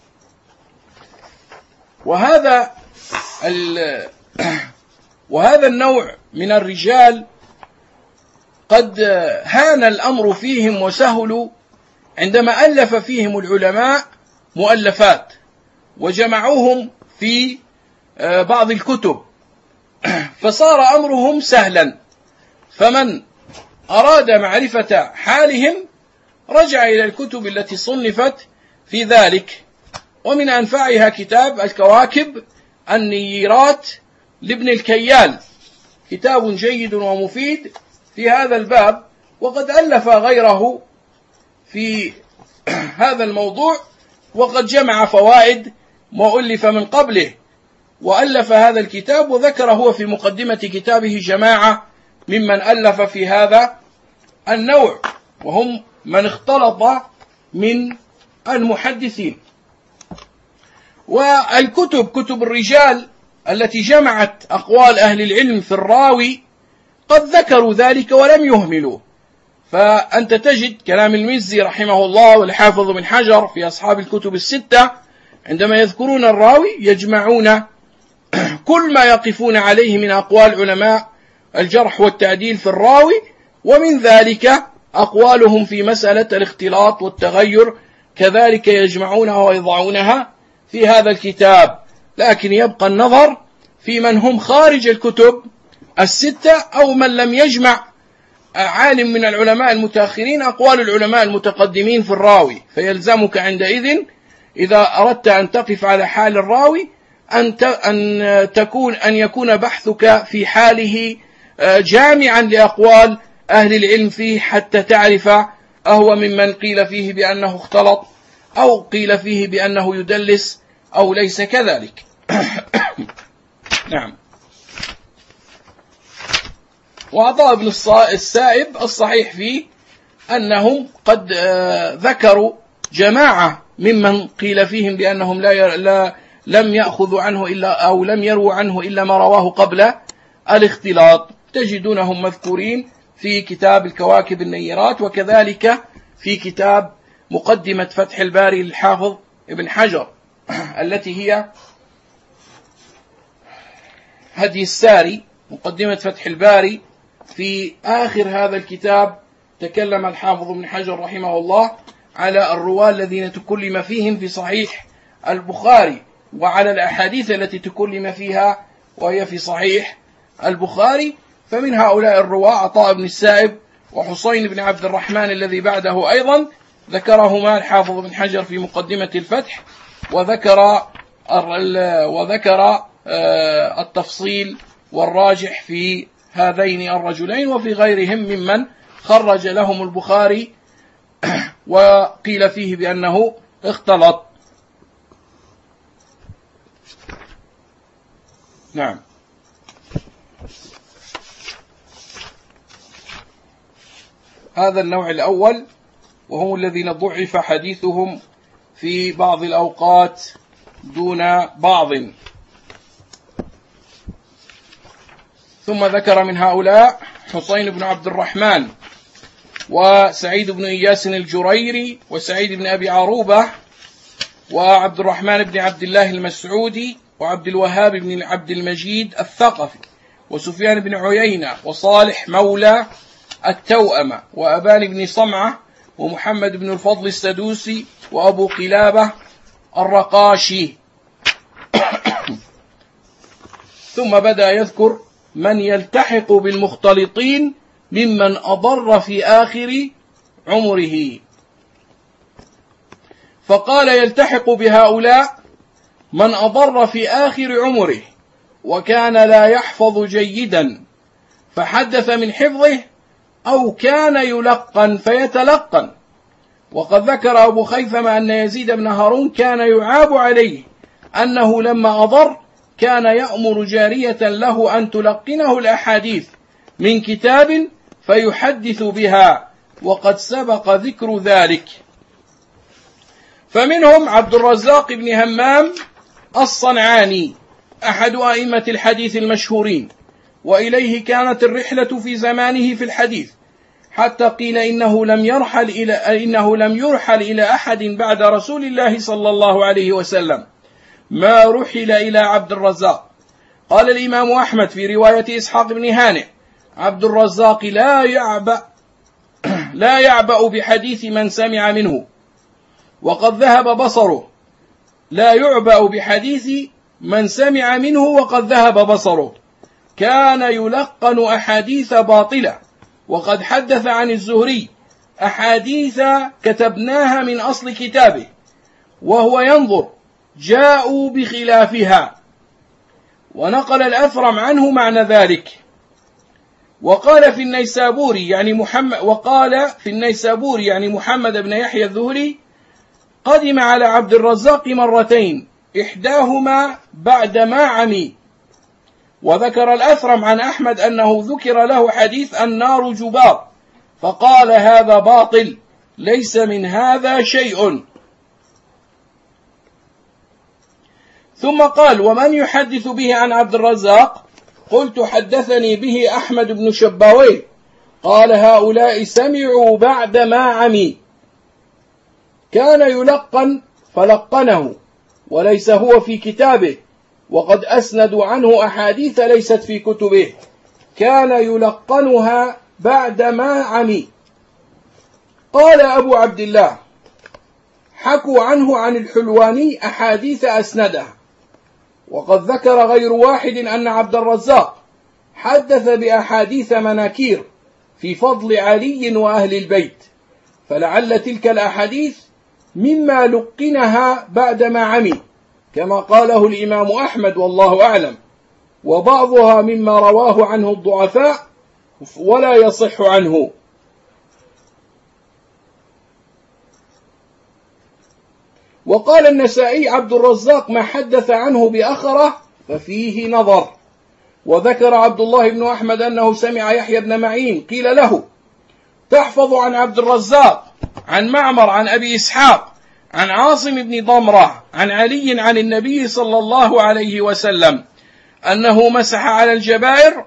وهذا النوع من الرجال قد هان الأمر فيهم وسهلوا عندما ألف فيهم العلماء مؤلفات وجمعوهم في بعض الكتب، فصار أمرهم سهلا. فمن أراد معرفة حالهم رجع إلى الكتب التي صنفت في ذلك، ومن أنفعها كتاب الكواكب النيرات لابن الكيال، كتاب جيد ومفيد في هذا الباب، وقد ألف غيره في هذا الموضوع، وقد جمع فوائد ما ألف من قبله، وألف هذا الكتاب، وذكر هو في مقدمة كتابه جماعة ممن ألف في هذا النوع، وهم من اختلط من المحدثين. والكتب كتب الرجال التي جمعت أقوال أهل العلم في الراوي قد ذكروا ذلك ولم يهملوا. فأنت تجد كلام المزي رحمه الله والحافظ بن حجر في أصحاب الكتب الستة عندما يذكرون الراوي يجمعون كل ما يقفون عليه من أقوال علماء الجرح والتعديل في الراوي، ومن ذلك أقوالهم في مسألة الاختلاط والتغير كذلك يجمعونها ويضعونها في هذا الكتاب. لكن يبقى النظر في من هم خارج الكتب الستة، أو من لم يجمع عالم من العلماء المتأخرين أقوال العلماء المتقدمين في الراوي، فيلزمك عندئذ إذا أردت أن تقف على حال الراوي أن يكون بحثك في حاله جامعا لأقوال أهل العلم فيه، حتى تعرف أهو ممن قيل فيه بأنه اختلط، أو قيل فيه بأنه يدلس، أو ليس كذلك. نعم. وعطاء بن السائب الصحيح فيه أنهم قد ذكروا جماعة ممن قيل فيهم بأنهم لم يأخذوا عنه إلا، أو لم يروا عنه إلا ما رواه قبل الاختلاط، تجدونهم مذكورين في كتاب الكواكب النيرات، وكذلك في كتاب مقدمة فتح الباري للحافظ ابن حجر التي هي هدي الساري. مقدمة فتح الباري في آخر هذا الكتاب تكلم الحافظ ابن حجر رحمه الله على الرواة الذين تكلم فيهم في صحيح البخاري، وعلى الأحاديث التي تكلم فيها وهي في صحيح البخاري. فمن هؤلاء الرواة عطاء بن السائب وحسين بن عبد الرحمن الذي بعده أيضا ذكرهما الحافظ ابن حجر في مقدمة الفتح، وذكر التفصيل والراجح في هذين الرجلين وفي غيرهم ممن خرج لهم البخاري وقيل فيه بأنه اختلط. نعم. هذا النوع الأول، وهم الذين ضعف حديثهم في بعض الأوقات دون بعض. ثم ذكر من هؤلاء حسين بن عبد الرحمن وسعيد بن إياس الجريري وسعيد بن أبي عروبة وعبد الرحمن بن عبد الله المسعودي وعبد الوهاب بن عبد المجيد الثقفي وسفيان بن عيينة وصالح مولى التوأمة وأبان بن صمعة ومحمد بن الفضل السدوسي وأبو قلابة الرقاشي. ثم بدأ يذكر من يلتحق بالمختلطين ممن أضر في آخر عمره، فقال يلتحق بهؤلاء من أضر في آخر عمره وكان لا يحفظ جيدا فحدث من حفظه أو كان يلقن فيتلقن. وقد ذكر أبو خيثمة أن يزيد بن هارون كان يعاب عليه أنه لما أضر كان يأمر جارية له أن تلقنه الأحاديث من كتاب فيحدث بها، وقد سبق ذكر ذلك. فمنهم عبد الرزاق بن همام الصنعاني أحد أئمة الحديث المشهورين، وإليه كانت الرحلة في زمانه في الحديث، حتى قيل إنه لم يرحل إلى أحد بعد رسول الله صلى الله عليه وسلم ما رحل إلى عبد الرزاق. قال الإمام أحمد في رواية إسحاق بن هانئ: عبد الرزاق لا يعبأ بحديث من سمع منه، وقد ذهب بصره. لا يعبأ بحديث من سمع منه وقد ذهب بصره. كان يلقن أحاديث باطلة، وقد حدث عن الزهري أحاديث كتبناها من أصل كتابه وهو ينظر جاءوا بخلافها، ونقل الأثرم عنه معنى ذلك. وقال في النيسابوري يعني محمد بن يحيى الذهلي: قدم على عبد الرزاق مرتين، إحداهما بعد ما عمي. وذكر الأثرم عن أحمد أنه ذكر له حديث النار جبار، فقال: هذا باطل، ليس من هذا شيء. ثم قال: ومن يحدث به عن عبد الرزاق؟ قلت: حدثني به أحمد بن شباويه. قال: هؤلاء سمعوا بعد ما عمي. كان يلقن فلقنه وليس هو في كتابه، وقد أسندوا عنه أحاديث ليست في كتبه، كان يلقنها بعد ما عمي. قال أبو عبد الله: حكوا عنه عن الحلواني أحاديث أسندها. وقد ذكر غير واحد أن عبد الرزاق حدث بأحاديث مناكير في فضل علي وأهل البيت، فلعل تلك الأحاديث مما لقنها بعد ما عمي، كما قاله الإمام أحمد والله أعلم، وبعضها مما رواه عنه الضعفاء ولا يصح عنه. وقال النسائي: عبد الرزاق ما حدث عنه بأخره ففيه نظر. وذكر عبد الله بن أحمد أنه سمع يحيى بن معين قيل له: تحفظ عن عبد الرزاق عن معمر عن أبي إسحاق عن عاصم بن ضمرة عن علي عن النبي صلى الله عليه وسلم أنه مسح على الجبائر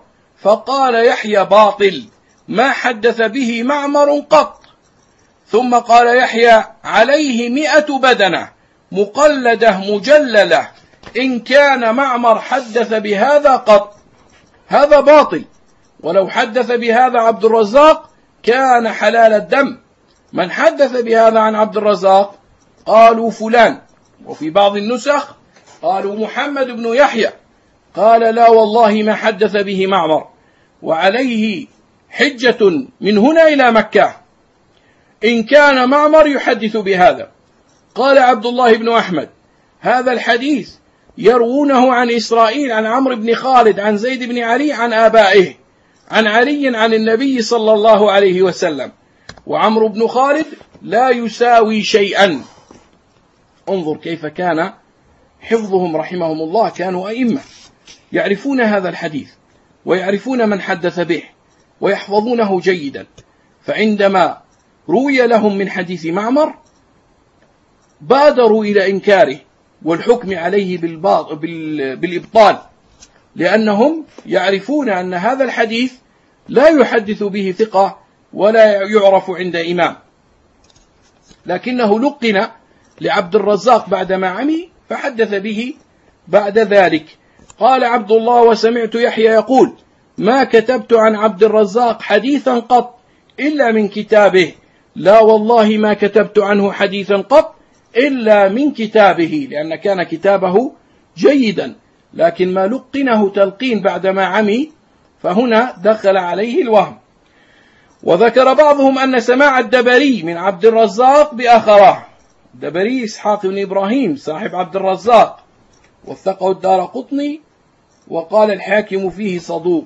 فقال يحيى باطل ما حدث به معمر قط. ثم قال يحيى عليه 100 بدنة مقلدة مجللة إن كان معمر حدث بهذا قط. هذا باطل، ولو حدث بهذا عبد الرزاق كان حلال الدم. من حدث بهذا عن عبد الرزاق قالوا فلان، وفي بعض النسخ قالوا محمد بن يحيى، قال لا والله ما حدث به معمر، وعليه حجة من هنا إلى مكة إن كان معمر يحدث بهذا. قال عبد الله بن أحمد هذا الحديث يروونه عن إسرائيل عن عمرو بن خالد عن زيد بن علي عن آبائه عن علي عن النبي صلى الله عليه وسلم، وعمرو بن خالد لا يساوي شيئا. انظر كيف كان حفظهم رحمهم الله، كانوا أئمة يعرفون هذا الحديث ويعرفون من حدث به ويحفظونه جيدا. فعندما روي لهم من حديث معمر بادروا إلى إنكاره والحكم عليه بالإبطال، لأنهم يعرفون أن هذا الحديث لا يحدث به ثقة ولا يعرف عند إمام، لكنه لقن لعبد الرزاق بعدما عمي فحدث به بعد ذلك. قال عبد الله وسمعت يحيى يقول ما كتبت عن عبد الرزاق حديثا قط إلا من كتابه. لا والله ما كتبت عنه حديثا قط إلا من كتابه، لأن كان كتابه جيدا، لكن ما لقنه تلقين بعدما عمي فهنا دخل عليه الوهم. وذكر بعضهم أن سماع الدبري من عبد الرزاق بآخره. الدبري إسحاق بن إبراهيم صاحب عبد الرزاق، وثقه الدارقطني وقال الحاكم فيه صدوق.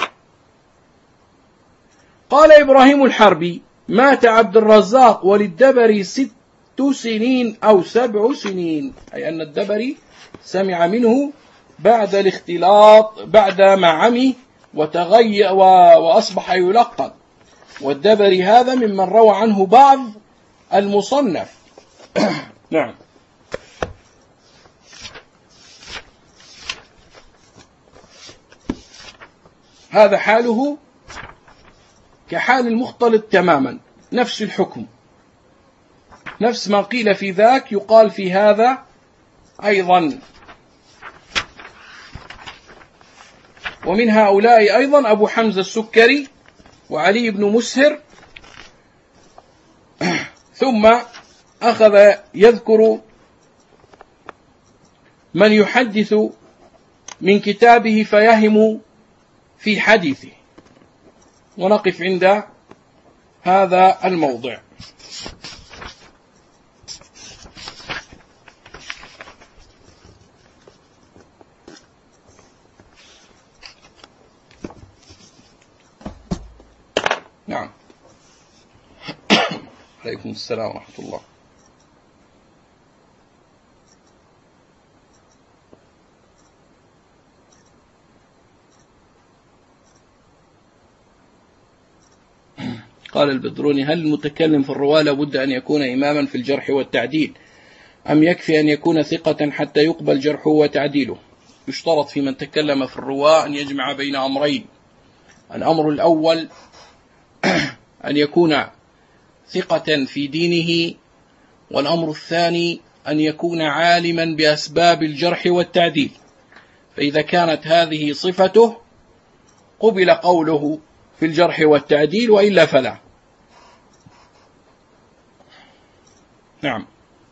قال إبراهيم الحربي مات عبد الرزاق وللدبري 6 سنين أو 7 سنين، أي أن الدبري سمع منه بعد الاختلاط بعد ما عمي وتغير وأصبح يلقن. والدبري هذا ممن روى عنه بعض المصنف. نعم. هذا حاله كحال المختلط تماما، نفس الحكم، نفس ما قيل في ذاك يقال في هذا أيضا. ومن هؤلاء أيضا أبو حمزة السكري وعلي بن مسهر. ثم أخذ يذكر من يحدث من كتابه فيهم في حديثه، ونقف عند هذا الموضع. نعم. عليكم السلام ورحمة الله. قال البدروني هل المتكلم في الرواة لابد أن يكون إماما في الجرح والتعديل أم يكفي أن يكون ثقة حتى يقبل جرحه وتعديله؟ يشترط في من تكلم في الرواة أن يجمع بين أمرين. الأمر الأول أن يكون ثقة في دينه، والأمر الثاني أن يكون عالما بأسباب الجرح والتعديل. فإذا كانت هذه صفته قبل قوله في الجرح والتعديل، وإلا فلا. نعم.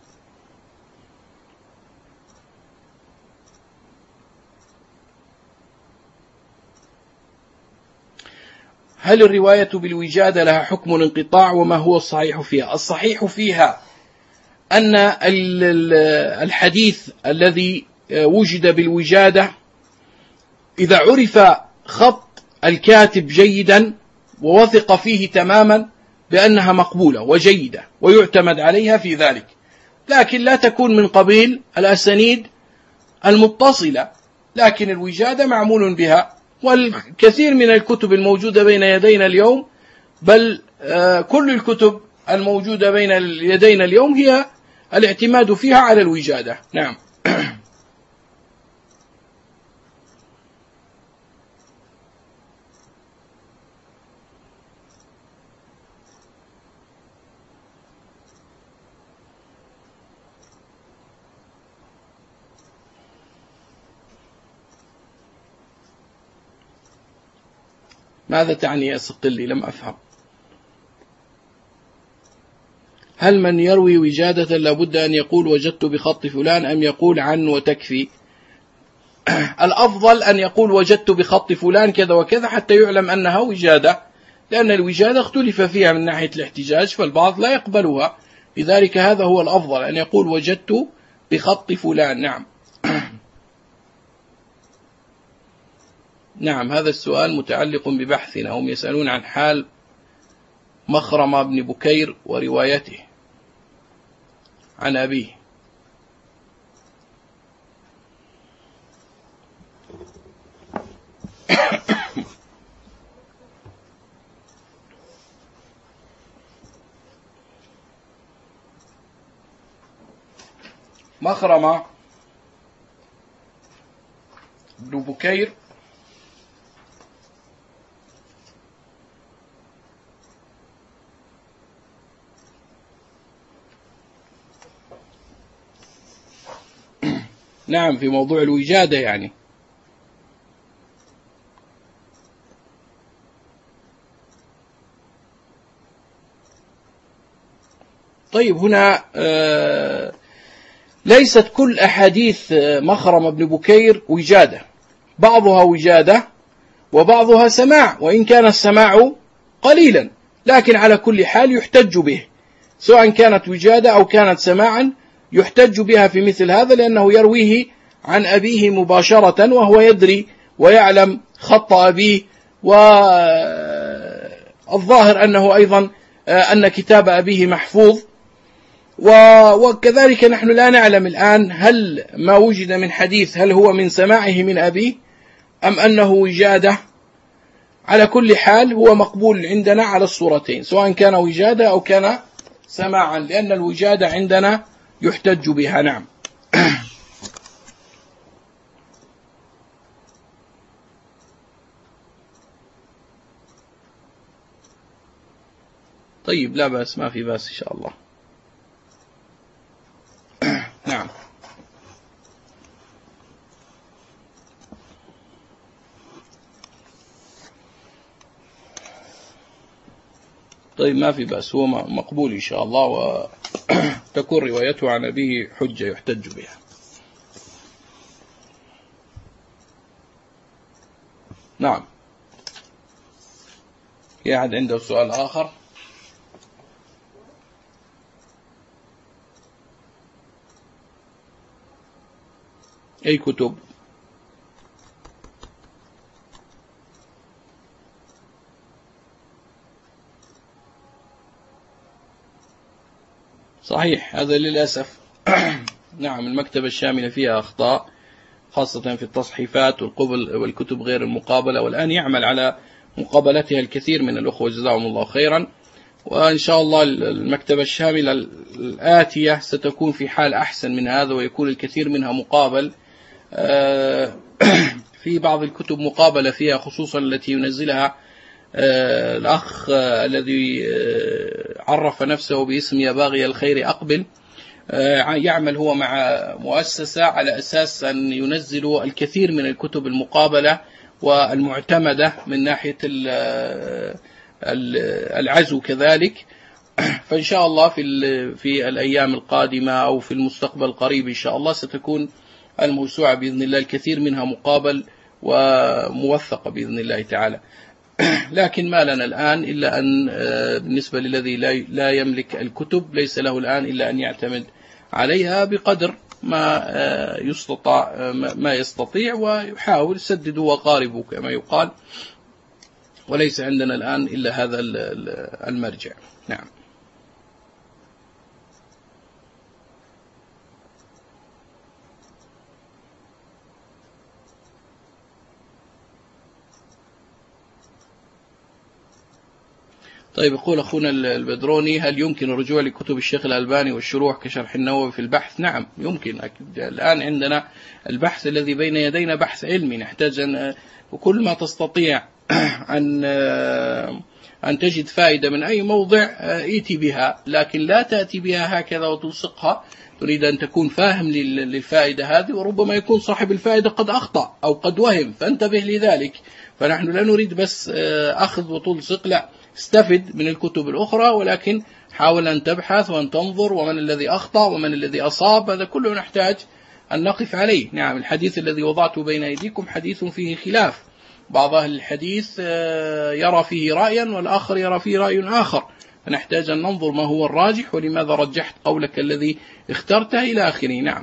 هل الرواية بالوجادة لها حكم الانقطاع، وما هو الصحيح فيها؟ الصحيح فيها أن الحديث الذي وجد بالوجادة إذا عرف خط الكاتب جيدا ووثق فيه تماما بأنها مقبولة وجيدة ويعتمد عليها في ذلك، لكن لا تكون من قبيل الأسانيد المتصلة، لكن الوجادة معمول بها. والكثير من الكتب الموجودة بين يدينا اليوم، بل كل الكتب الموجودة بين يدينا اليوم هي الاعتماد فيها على الوجادة. نعم. ماذا تعني يا صقلي؟ لم أفهم. هل من يروي وجادة لابد أن يقول وجدت بخط فلان أم يقول عن وتكفي؟ الأفضل أن يقول وجدت بخط فلان كذا وكذا حتى يعلم أنها وجادة، لأن الوجادة اختلف فيها من ناحية الاحتجاج، فالبعض لا يقبلها، لذلك هذا هو الأفضل أن يقول وجدت بخط فلان. نعم. نعم، هذا السؤال متعلق ببحثنا. هم يسألون عن حال مخرمة بن بكير وروايته عن أبيه. مخرمة بن بكير نعم، في موضوع الوجادة يعني. طيب، هنا ليست كل أحاديث مخرم بن بكير وجادة، بعضها وجادة وبعضها سماع، وإن كان السماع قليلا، لكن على كل حال يحتج به، سواء كانت وجادة أو كانت سماعا يحتج بها في مثل هذا، لأنه يرويه عن أبيه مباشرة وهو يدري ويعلم خط أبيه، والظاهر أنه أيضا أن كتاب أبيه محفوظ. وكذلك نحن لا نعلم الآن هل ما وجد من حديث هل هو من سماعه من أبيه أم أنه وجادة. على كل حال هو مقبول عندنا على الصورتين، سواء كان وجادة أو كان سماعا، لأن الوجادة عندنا يحتج بها. نعم. طيب، لا بأس، ما في بأس إن شاء الله. نعم. طيب، ما في بأس، هو مقبول إن شاء الله، وتكون روايته عن أبيه حجة يحتج بها. نعم. في أحد عنده سؤال آخر؟ أي كتب؟ صحيح، هذا للأسف. نعم، المكتبة الشاملة فيها أخطاء، خاصة في التصحيفات والكتب غير المقابلة، والآن يعمل على مقابلتها الكثير من الأخوة جزاهم الله خيرا، وإن شاء الله المكتبة الشاملة الآتية ستكون في حال أحسن من هذا، ويكون الكثير منها مقابل. في بعض الكتب مقابلة فيها، خصوصا التي ينزلها الأخ الذي عرف نفسه باسم يا باغي الخير أقبل، يعمل هو مع مؤسسة على أساس أن ينزلوا الكثير من الكتب المقابلة والمعتمدة من ناحية العزو كذلك. فإن شاء الله في الأيام القادمة أو في المستقبل القريب إن شاء الله ستكون الموسوعة بإذن الله الكثير منها مقابل وموثقة بإذن الله تعالى. لكن ما لنا الآن إلا أن بالنسبة للذي لا يملك الكتب ليس له الآن إلا أن يعتمد عليها بقدر ما يستطيع ويحاول سددوا وقاربوا كما يقال، وليس عندنا الآن إلا هذا المرجع. نعم. طيب، يقول أخونا البدروني: هل يمكن الرجوع لكتب الشيخ الألباني والشروح كشرح النووي في البحث؟ نعم يمكن. الآن عندنا البحث الذي بين يدينا بحث علمي، نحتاج وكل ما تستطيع أن تجد فائدة من أي موضع ائتي بها، لكن لا تأتي بها هكذا وتلصقها. تريد أن تكون فاهم للفائدة هذه، وربما يكون صاحب الفائدة قد أخطأ أو قد وهم، فانتبه لذلك. فنحن لا نريد بس أخذ وتلصق، لا، استفد من الكتب الأخرى، ولكن حاول أن تبحث وأن تنظر ومن الذي أخطأ ومن الذي أصاب. هذا كله نحتاج أن نقف عليه. نعم، الحديث الذي وضعته بين أيديكم حديث فيه خلاف، بعض أهل الحديث يرى فيه رأيا والآخر يرى فيه رأي آخر، فنحتاج أن ننظر ما هو الراجح ولماذا رجحت قولك الذي اخترته إلى آخره. نعم.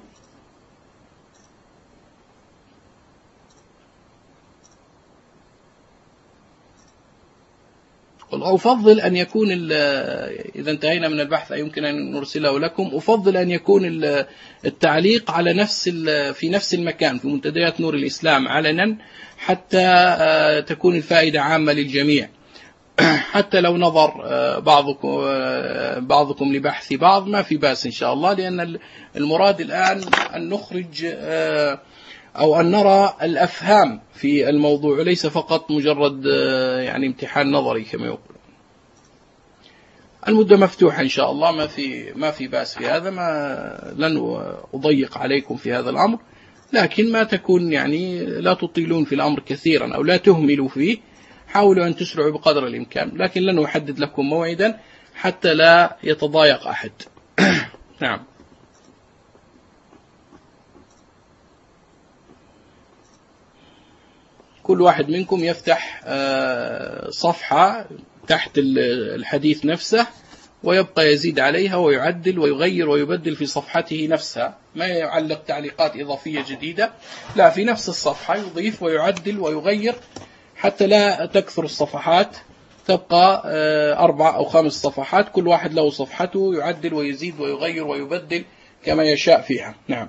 أفضل أن يكون إذا انتهينا من البحث يمكن أن نرسله لكم. أفضل أن يكون التعليق على في نفس المكان في منتديات نور الإسلام علنا، حتى تكون الفائدة عامة للجميع. حتى لو نظر بعضكم لبحث بعض ما في بأس إن شاء الله، لأن المراد الآن أن نخرج أو أن نرى الأفهام في الموضوع، ليس فقط مجرد يعني امتحان نظري كما يقول. المدة مفتوحة إن شاء الله، ما في بأس في هذا، لن أضيق عليكم في هذا الأمر، لكن ما تكون يعني لا تطيلون في الأمر كثيرا أو لا تهملوا فيه، حاولوا أن تسرعوا بقدر الإمكان، لكن لن أحدد لكم موعدا حتى لا يتضايق أحد. نعم. كل واحد منكم يفتح صفحة تحت الحديث نفسه، ويبقى يزيد عليها ويعدل ويغير ويبدل في صفحته نفسها، ما يعلق تعليقات إضافية جديدة، لا، في نفس الصفحة يضيف ويعدل ويغير حتى لا تكثر الصفحات، تبقى 4 أو 5 صفحات، كل واحد له صفحته يعدل ويزيد ويغير ويبدل كما يشاء فيها. نعم.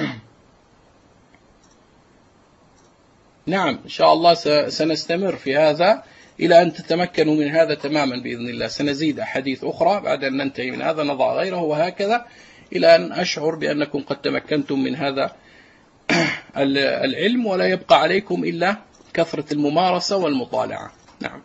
نعم، إن شاء الله سنستمر في هذا إلى أن تتمكنوا من هذا تماما بإذن الله. سنزيد أحاديث أخرى بعد أن ننتهي من هذا، نضع غيره، وهكذا إلى أن أشعر بأنكم قد تمكنتم من هذا العلم، ولا يبقى عليكم إلا كثرة الممارسة والمطالعة. نعم.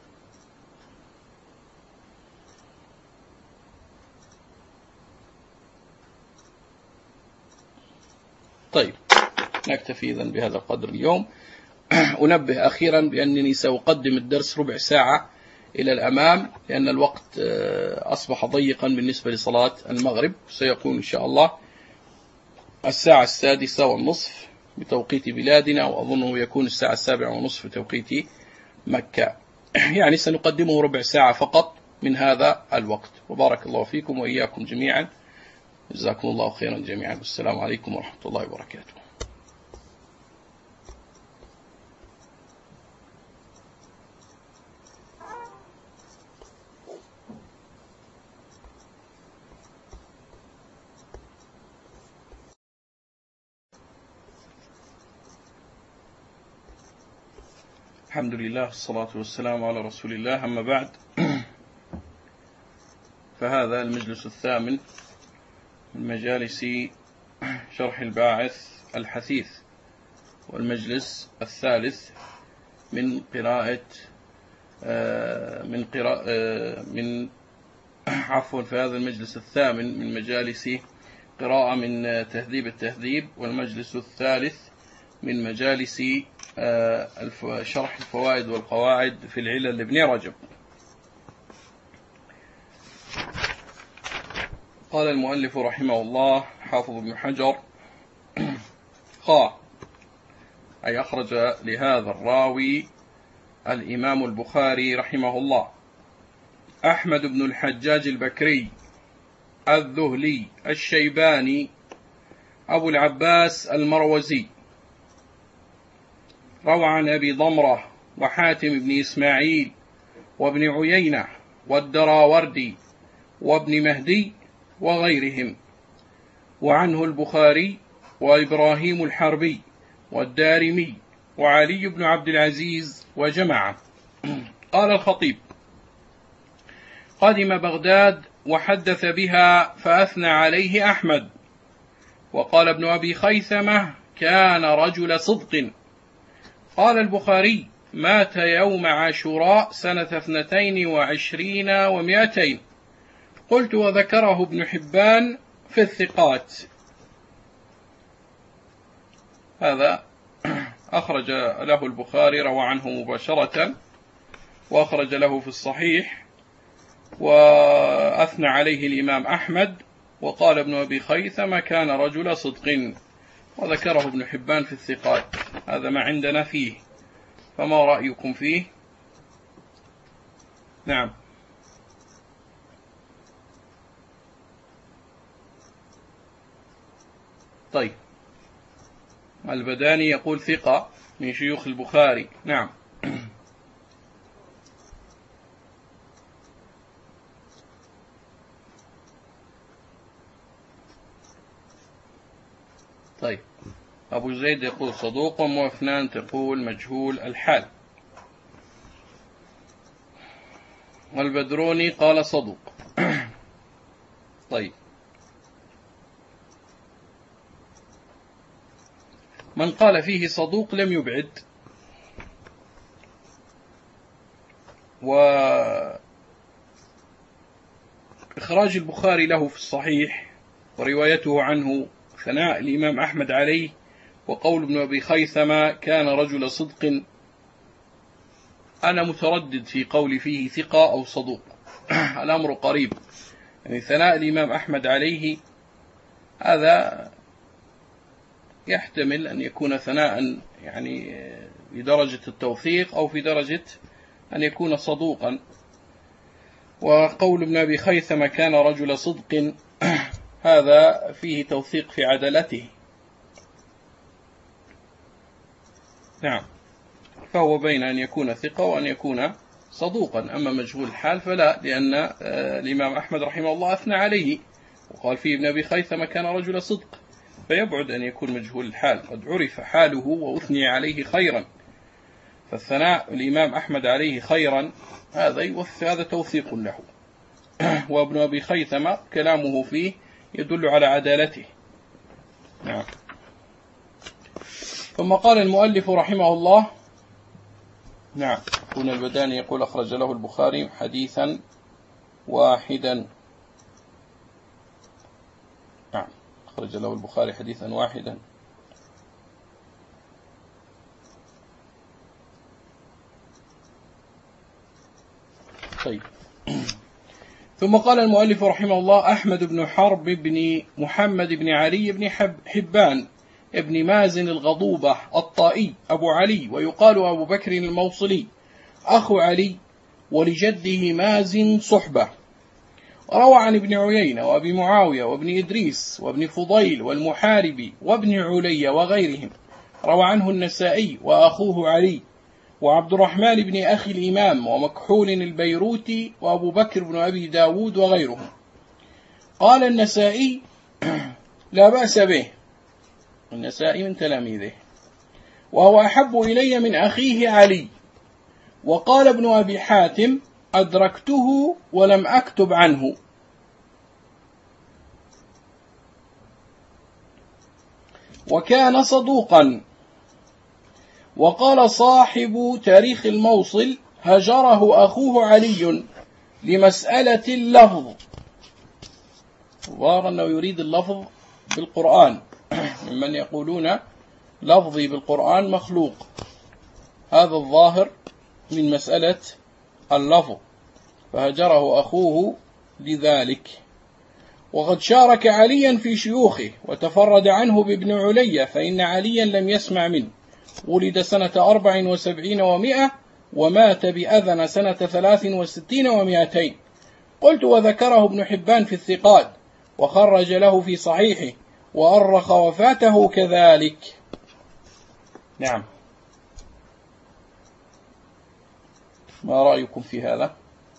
طيب، نكتفي إذن بهذا القدر اليوم. أنبه أخيرا بأنني سأقدم الدرس ربع ساعة إلى الأمام، لأن الوقت أصبح ضيقا بالنسبة لصلاة المغرب. سيكون إن شاء الله 6:30 بتوقيت بلادنا، وأظنه يكون 7:30 بتوقيت مكة. يعني سنقدمه ربع ساعة فقط من هذا الوقت. وبارك الله فيكم وإياكم جميعا، جزاكم الله خيرا جميعا، والسلام عليكم ورحمة الله وبركاته. الحمد لله، الصلاة والسلام على رسول الله، أما بعد، فهذا المجلس الثامن من مجالس شرح الباعث الحثيث، والمجلس الثالث من في هذا المجلس الثامن من مجالس قراءة من تهذيب التهذيب، والمجلس الثالث من مجالس شرح الفوائد والقواعد في العلل لابن رجب. قال المؤلف رحمه الله حافظ ابن حجر: أي أخرج لهذا الراوي الإمام البخاري رحمه الله أحمد بن الحجاج البكري الذهلي الشيباني أبو العباس المروزي، روى عن أبي ضمرة وحاتم بن إسماعيل وابن عيينة والدراوردي وابن مهدي وغيرهم، وعنه البخاري وإبراهيم الحربي والدارمي وعلي بن عبد العزيز وجماعة. قال الخطيب: قدم بغداد وحدث بها فأثنى عليه أحمد. وقال ابن أبي خيثمة: كان رجل صدق. قال البخاري: مات يوم عاشوراء سنة 22 و200. قلت: وذكره ابن حبان في الثقات. هذا أخرج له البخاري، روى عنه مباشرة، وأخرج له في الصحيح، وأثنى عليه الإمام أحمد، وقال ابن أبي خيثمة كان رجل صدق، وذكره ابن حبان في الثقات. هذا ما عندنا فيه، فما رأيكم فيه؟ نعم. طيب، البداني يقول ثقة من شيوخ البخاري. نعم. طيب، أبو زيد يقول صدوق، وموفنان تقول مجهول الحال، والبدروني قال صدوق. طيب، من قال فيه صدوق لم يبعد، وإخراج البخاري له في الصحيح وروايته عنه ثناء الإمام أحمد عليه، وقول ابن أبي خيثمة كان رجل صدق، أنا متردد في قول فيه ثقة أو صدوق. الأمر قريب، يعني ثناء الإمام أحمد عليه هذا يحتمل أن يكون ثناء يعني في درجة التوثيق، أو في درجة أن يكون صدوقا. وقول ابن أبي خيثمة كان رجل صدق هذا فيه توثيق في عدالته. نعم، فهو بين أن يكون ثقة وأن يكون صدوقا. أما مجهول الحال فلا، لأن الإمام أحمد رحمه الله أثنى عليه وقال فيه ابن أبي خيثمة كان رجل صدق، فيبعد أن يكون مجهول الحال، قد عرف حاله وأثني عليه خيرا، فالثناء الإمام أحمد عليه خيرا هذا توثيق له. وابن أبي خيثمة كلامه فيه يدل على عدالته. نعم. ثم قال المؤلف رحمه الله، نعم، هنا البداني يقول أخرج له البخاري حديثا واحدا. نعم، أخرج له البخاري حديثا واحدا. طيب. ثم قال المؤلف رحمه الله أحمد بن حرب بن محمد بن علي بن حبان ابن مازن الغضوبة الطائي أبو علي، ويقال أبو بكر الموصلي، أخو علي، ولجده مازن صحبة. روى عن ابن عيينة وابي معاوية وابن إدريس وابن فضيل والمحاربي وابن علي وغيرهم. روى عنه النسائي وأخوه علي وعبد الرحمن بن أخي الإمام ومكحول البيروتي وأبو بكر بن أبي داود وغيرهم. قال النسائي لا بأس به، النسائي من تلاميذه، وهو أحب إلي من أخيه علي. وقال ابن أبي حاتم أدركته ولم أكتب عنه. وكان صدوقا. وقال صاحب تاريخ الموصل هجره أخوه علي لمسألة اللفظ، ظاهر أنه يريد اللفظ بالقرآن، ممن يقولون لفظي بالقرآن مخلوق، هذا الظاهر من مسألة اللفظ، فهجره أخوه لذلك. وقد شارك عليا في شيوخه وتفرد عنه بابن علي، فإن عليا لم يسمع منه. ولد سنة 74 و100، ومات بأذن سنة 63 و200. قلت وذكره ابن حبان في الثقات، وخرج له في صحيحه، وأرخ وفاته كذلك. نعم، ما رأيكم في هذا؟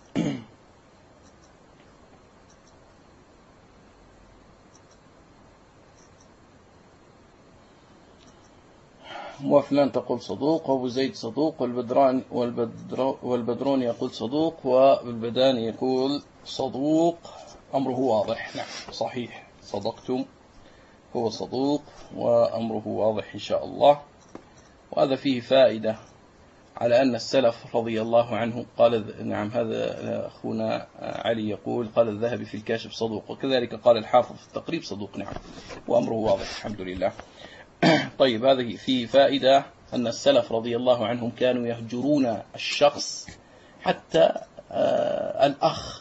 وفلان تقول صدوق، وابو زيد صدوق، والبدرون يقول صدوق، والبداني يقول صدوق. أمره واضح. نعم، صحيح، صدقتم، هو صدوق وأمره واضح إن شاء الله. وهذا فيه فائدة على أن السلف رضي الله عنه قال، نعم، هذا أخونا علي يقول قال الذهبي في الكاشف صدوق، وكذلك قال الحافظ في التقريب صدوق. نعم، وأمره واضح الحمد لله. طيب، هذه فيه فائدة أن السلف رضي الله عنهم كانوا يهجرون الشخص، حتى الأخ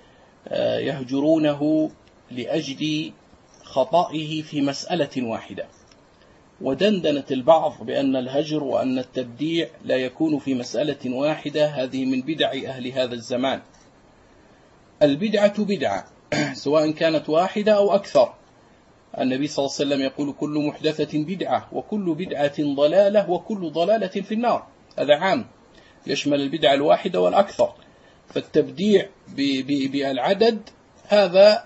يهجرونه لأجل خطئه في مسألة واحدة. ودندنت البعض بأن الهجر وأن التبديع لا يكون في مسألة واحدة، هذه من بدع أهل هذا الزمان. البدعة بدعة سواء كانت واحدة أو أكثر. النبي صلى الله عليه وسلم يقول: كل محدثة بدعة وكل بدعة ضلالة وكل ضلالة في النار. هذا عام، يشمل البدعة الواحدة والأكثر. فالتبديع بالعدد هذا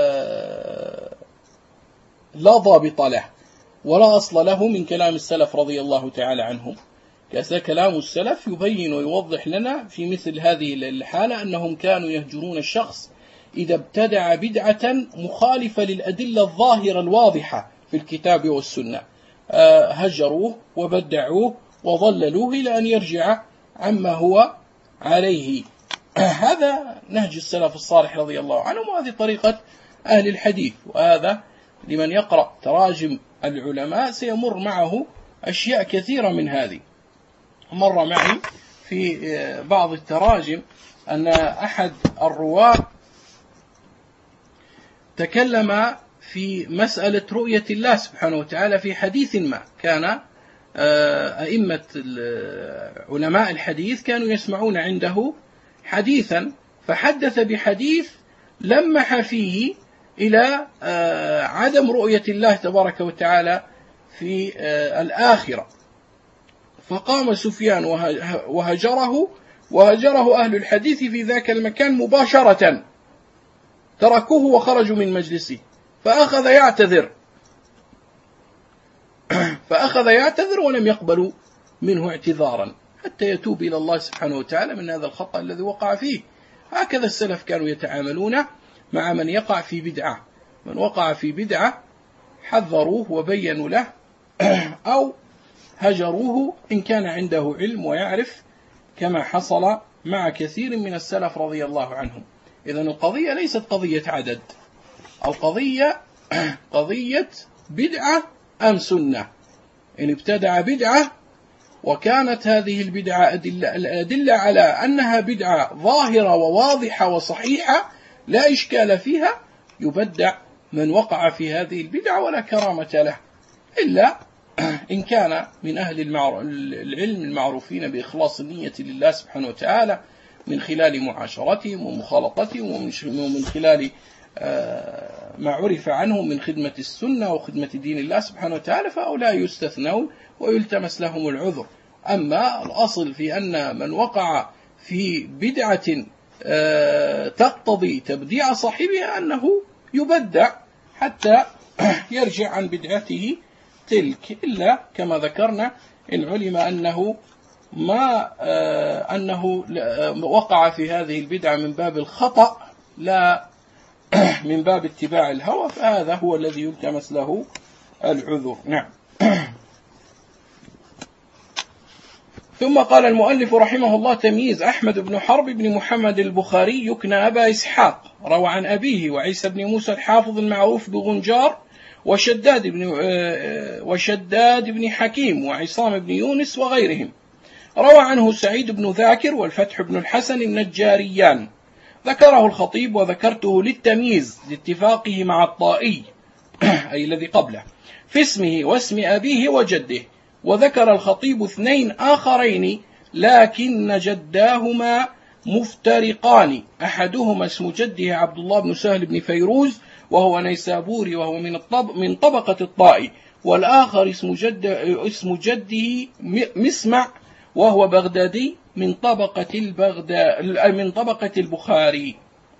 لا ضابط له ولا أصل له من كلام السلف رضي الله تعالى عنهم. كلام السلف يبين ويوضح لنا في مثل هذه الحالة أنهم كانوا يهجرون الشخص إذا ابتدع بدعة مخالفة للأدلة الظاهرة الواضحة في الكتاب والسنة، هجروه وبدعوه وضللوه إلى أن يرجع عما هو عليه. هذا نهج السلف الصالح رضي الله عنهم، وهذه طريقة أهل الحديث. وهذا لمن يقرأ تراجم العلماء سيمر معه أشياء كثيرة من هذه. مر معي في بعض التراجم أن أحد الرواة تكلم في مسألة رؤية الله سبحانه وتعالى في حديث ما. كان أئمة علماء الحديث كانوا يسمعون عنده حديثا، فحدث بحديث لمح فيه إلى عدم رؤية الله تبارك وتعالى في الآخرة. فقام سفيان وهجره أهل الحديث في ذاك المكان مباشرة، تركوه وخرجوا من مجلسه. فأخذ يعتذر ولم يقبلوا منه اعتذارا حتى يتوب إلى الله سبحانه وتعالى من هذا الخطأ الذي وقع فيه. هكذا السلف كانوا يتعاملون مع من يقع في بدعة. من وقع في بدعة حذروه وبينوا له أو هجروه إن كان عنده علم ويعرف، كما حصل مع كثير من السلف رضي الله عنهم. إذن القضية ليست قضية عدد، القضية قضية بدعة أم سنة. إن ابتدع بدعة وكانت هذه البدعة الأدلة على أنها بدعة ظاهرة وواضحة وصحيحة لا إشكال فيها، يبدع من وقع في هذه البدعة ولا كرامة له، إلا إن كان من أهل العلم المعروفين بإخلاص النية لله سبحانه وتعالى من خلال معاشرتهم ومخالطتهم ومن خلال ما عرف عنهم من خدمة السنة وخدمة دين الله سبحانه وتعالى، فهؤلاء يستثنون ويلتمس لهم العذر. أما الأصل في أن من وقع في بدعة تقتضي تبديع صاحبها أنه يبدع حتى يرجع عن بدعته تلك، إلا كما ذكرنا إن علم أنه وقع في هذه البدعة من باب الخطأ لا من باب اتباع الهوى، فهذا هو الذي يلتمس له العذر. نعم. ثم قال المؤلف رحمه الله: تمييز: أحمد بن حرب بن محمد البخاري يكنى أبا إسحاق، روى عن أبيه وعيسى بن موسى الحافظ المعروف بغنجار، وشداد بن حكيم، وعصام بن يونس وغيرهم. روى عنه سعيد بن ذاكر والفتح بن الحسن النجاريان. ذكره الخطيب وذكرته للتمييز لاتفاقه مع الطائي أي الذي قبله في اسمه واسم أبيه وجده. وذكر الخطيب اثنين آخرين لكن جداهما مفترقان، أحدهما اسم جده عبد الله بن سهل بن فيروز وهو نيسابوري وهو من طبقة الطائي، والآخر اسم جده مسمع وهو بغدادي من طبقة البخاري.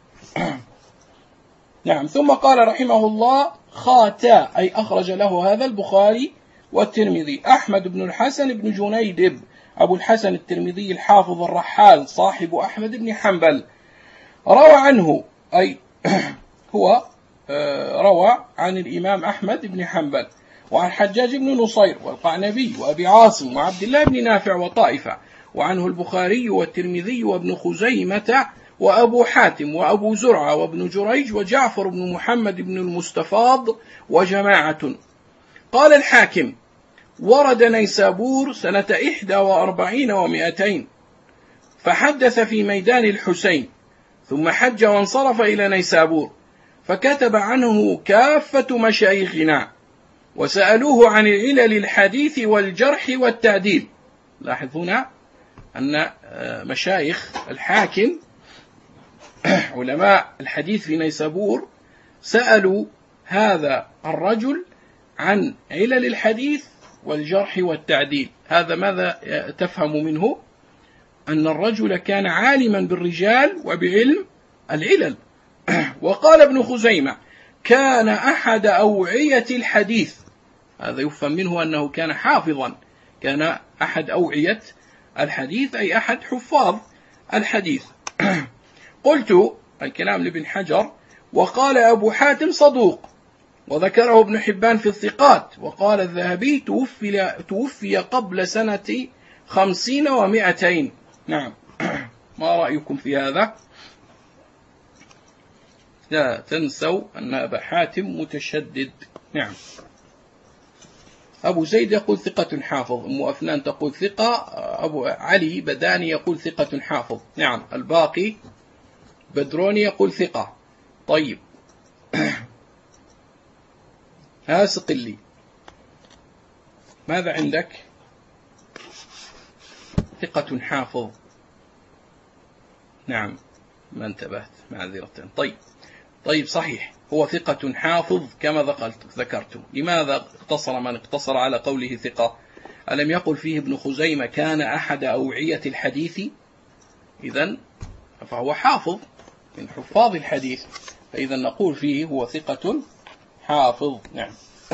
نعم. ثم قال رحمه الله: خاتا، أي أخرج له هذا البخاري والترمذي. أحمد بن الحسن بن جنيدب أبو الحسن الترمذي الحافظ الرحال صاحب أحمد بن حنبل، روى عنه، أي هو روى عن الإمام أحمد بن حنبل وعن حجاج بن نصير والقعنبي وأبي عاصم وعبد الله بن نافع وطائفة، وعنه البخاري والترمذي وابن خزيمة وأبو حاتم وأبو زرعة وابن جريج وجعفر بن محمد بن المستفاض وجماعة. قال الحاكم: ورد نيسابور سنة 41 و200، فحدث في ميدان الحسين، ثم حج وانصرف إلى نيسابور، فكتب عنه كافة مشايخنا وسألوه عن علل الحديث والجرح والتعديل. لاحظون أن مشايخ الحاكم علماء الحديث في نيسابور سألوا هذا الرجل عن علل الحديث والجرح والتعديل. هذا ماذا تفهم منه؟ أن الرجل كان عالما بالرجال وبعلم العلل. وقال ابن خزيمة كان أحد أوعية الحديث، هذا يفهم منه أنه كان حافظا، كان أحد أوعية الحديث أي أحد حفاظ الحديث. قلت الكلام لابن حجر: وقال أبو حاتم صدوق، وذكره ابن حبان في الثقات، وقال الذهبي توفي قبل سنة 50 و200. نعم. ما رأيكم في هذا؟ لا تنسوا أن أبا حاتم متشدد. نعم. أبو زيد يقول ثقة حافظ، أم أفنان تقول ثقة، أبو علي بداني يقول ثقة حافظ. نعم. الباقي بدروني يقول ثقة. طيب. ها سقلي، ماذا عندك؟ ثقة حافظ. نعم، ما انتبهت، معذرة. طيب صحيح، هو ثقة حافظ كما ذكرت. لماذا اقتصر من اقتصر على قوله ثقة؟ ألم يقل فيه ابن خزيمة كان أحد أوعية الحديث؟ إذن فهو حافظ من حفاظ الحديث، فإذا نقول فيه هو ثقة حافظ. نعم.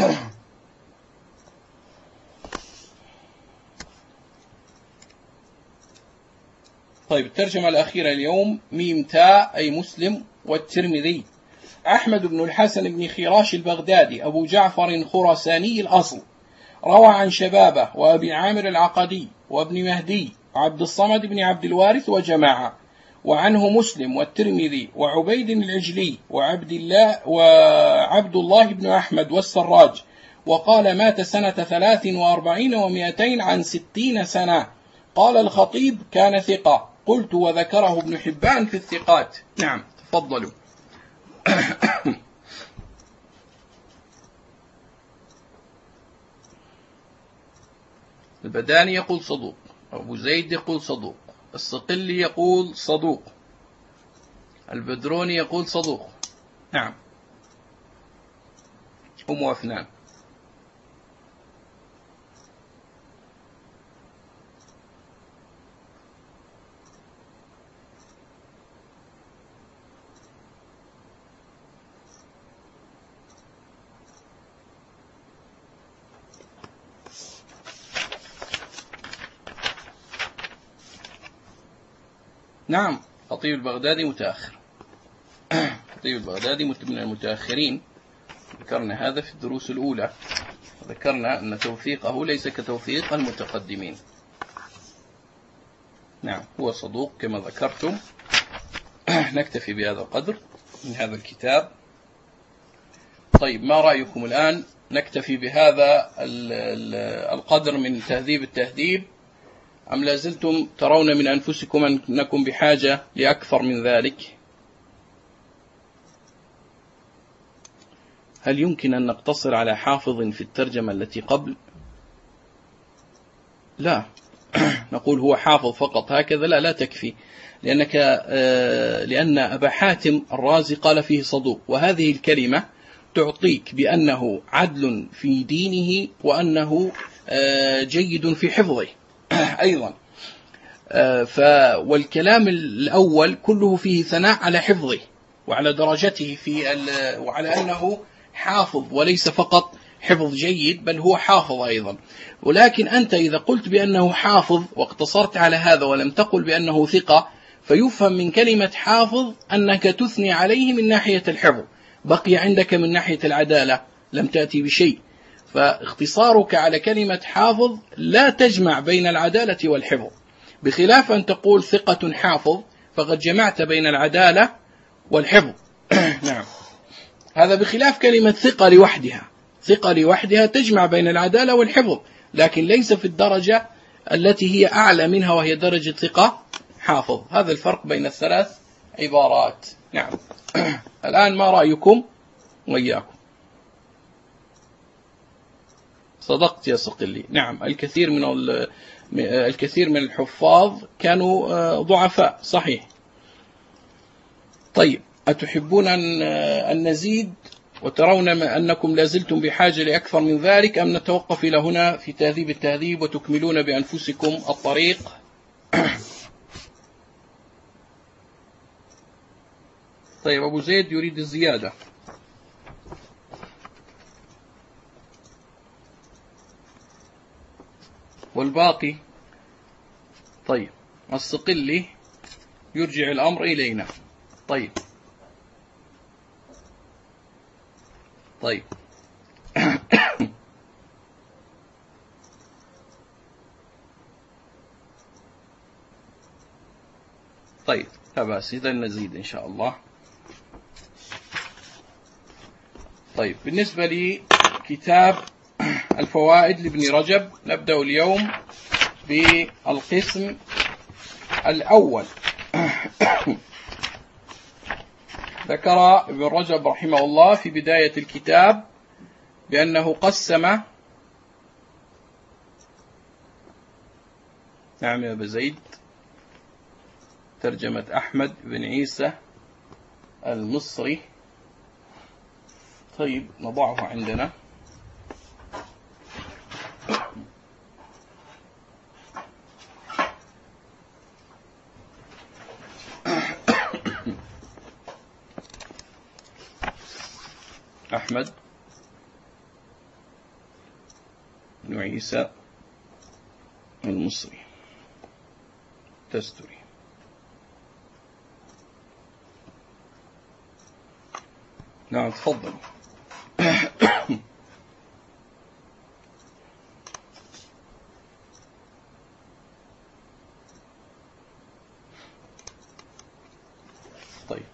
طيب، الترجمة الأخيرة اليوم: ميم تاء أي مسلم والترمذي. أحمد بن الحسن بن خراش البغدادي أبو جعفر خراساني الأصل، روى عن شبابه وأبي عامر العقدي وابن مهدي وعبد الصمد بن عبد الوارث وجماعة، وعنه مسلم والترمذي وعبيد العجلي وعبد الله بن أحمد والسراج. وقال مات سنة 43 و200 عن 60 سنة. قال الخطيب كان ثقة. قلت وذكره ابن حبان في الثقات. نعم، تفضلوا. البداني يقول صدوق، أبو زيد يقول صدوق، الصقلي يقول صدوق، البدروني يقول صدوق. نعم. أم أفنان. نعم، خطيب البغدادي متأخر. خطيب البغدادي من المتأخرين، ذكرنا هذا في الدروس الأولى، ذكرنا أن توثيقه ليس كتوثيق المتقدمين. نعم، هو صدوق كما ذكرتم. نكتفي بهذا القدر من هذا الكتاب. طيب، ما رأيكم الآن نكتفي بهذا القدر من تهذيب التهذيب، أم لازلتم ترون من أنفسكم أنكم بحاجة لأكثر من ذلك؟ هل يمكن أن نقتصر على حافظ في الترجمة التي قبل؟ لا. نقول هو حافظ فقط هكذا؟ لا تكفي، لأن أبا حاتم الرازي قال فيه صدوق، وهذه الكلمة تعطيك بأنه عدل في دينه وأنه جيد في حفظه أيضا. والكلام الأول كله فيه ثناء على حفظه وعلى درجته وعلى أنه حافظ، وليس فقط حفظ جيد بل هو حافظ أيضا. ولكن أنت إذا قلت بأنه حافظ واقتصرت على هذا ولم تقل بأنه ثقة، فيفهم من كلمة حافظ أنك تثني عليه من ناحية الحفظ، بقي عندك من ناحية العدالة لم تأتي بشيء. فاختصارك على كلمة حافظ لا تجمع بين العدالة والحفظ، بخلاف أن تقول ثقة حافظ فقد جمعت بين العدالة والحفظ. نعم، هذا بخلاف كلمة ثقة لوحدها. ثقة لوحدها تجمع بين العدالة والحفظ، لكن ليس في الدرجة التي هي أعلى منها وهي درجة ثقة حافظ. هذا الفرق بين الثلاث عبارات. نعم. الآن ما رأيكم وإياكم؟ صدقت يا صقلي. نعم، الكثير من الحفاظ كانوا ضعفاء، صحيح. طيب، أتحبون أن نزيد وترون أنكم لازلتم بحاجة لأكثر من ذلك، أم نتوقف إلى هنا في تهذيب التهذيب وتكملون بأنفسكم الطريق؟ طيب، أبو زيد يريد الزيادة. والباقي؟ طيب، الصقلي يرجع الأمر إلينا. طيب طيب، لا بأس، إذا نزيد إن شاء الله. طيب، بالنسبة لي كتاب الفوائد لابن رجب، نبدأ اليوم بالقسم الأول. ذكر ابن رجب رحمه الله في بداية الكتاب بأنه قسم. نعم يا أبا زيد، ترجمة أحمد بن عيسى المصري. طيب، نضعه عندنا. أحمد بن عيسى المصري تستري. نعم، تفضل. طيب،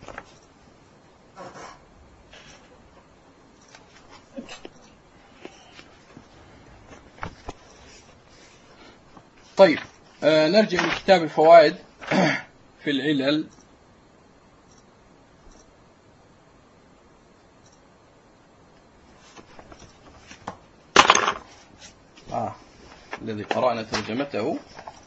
طيب، نرجع لكتاب الفوائد في العلل. الذي قرأنا ترجمته.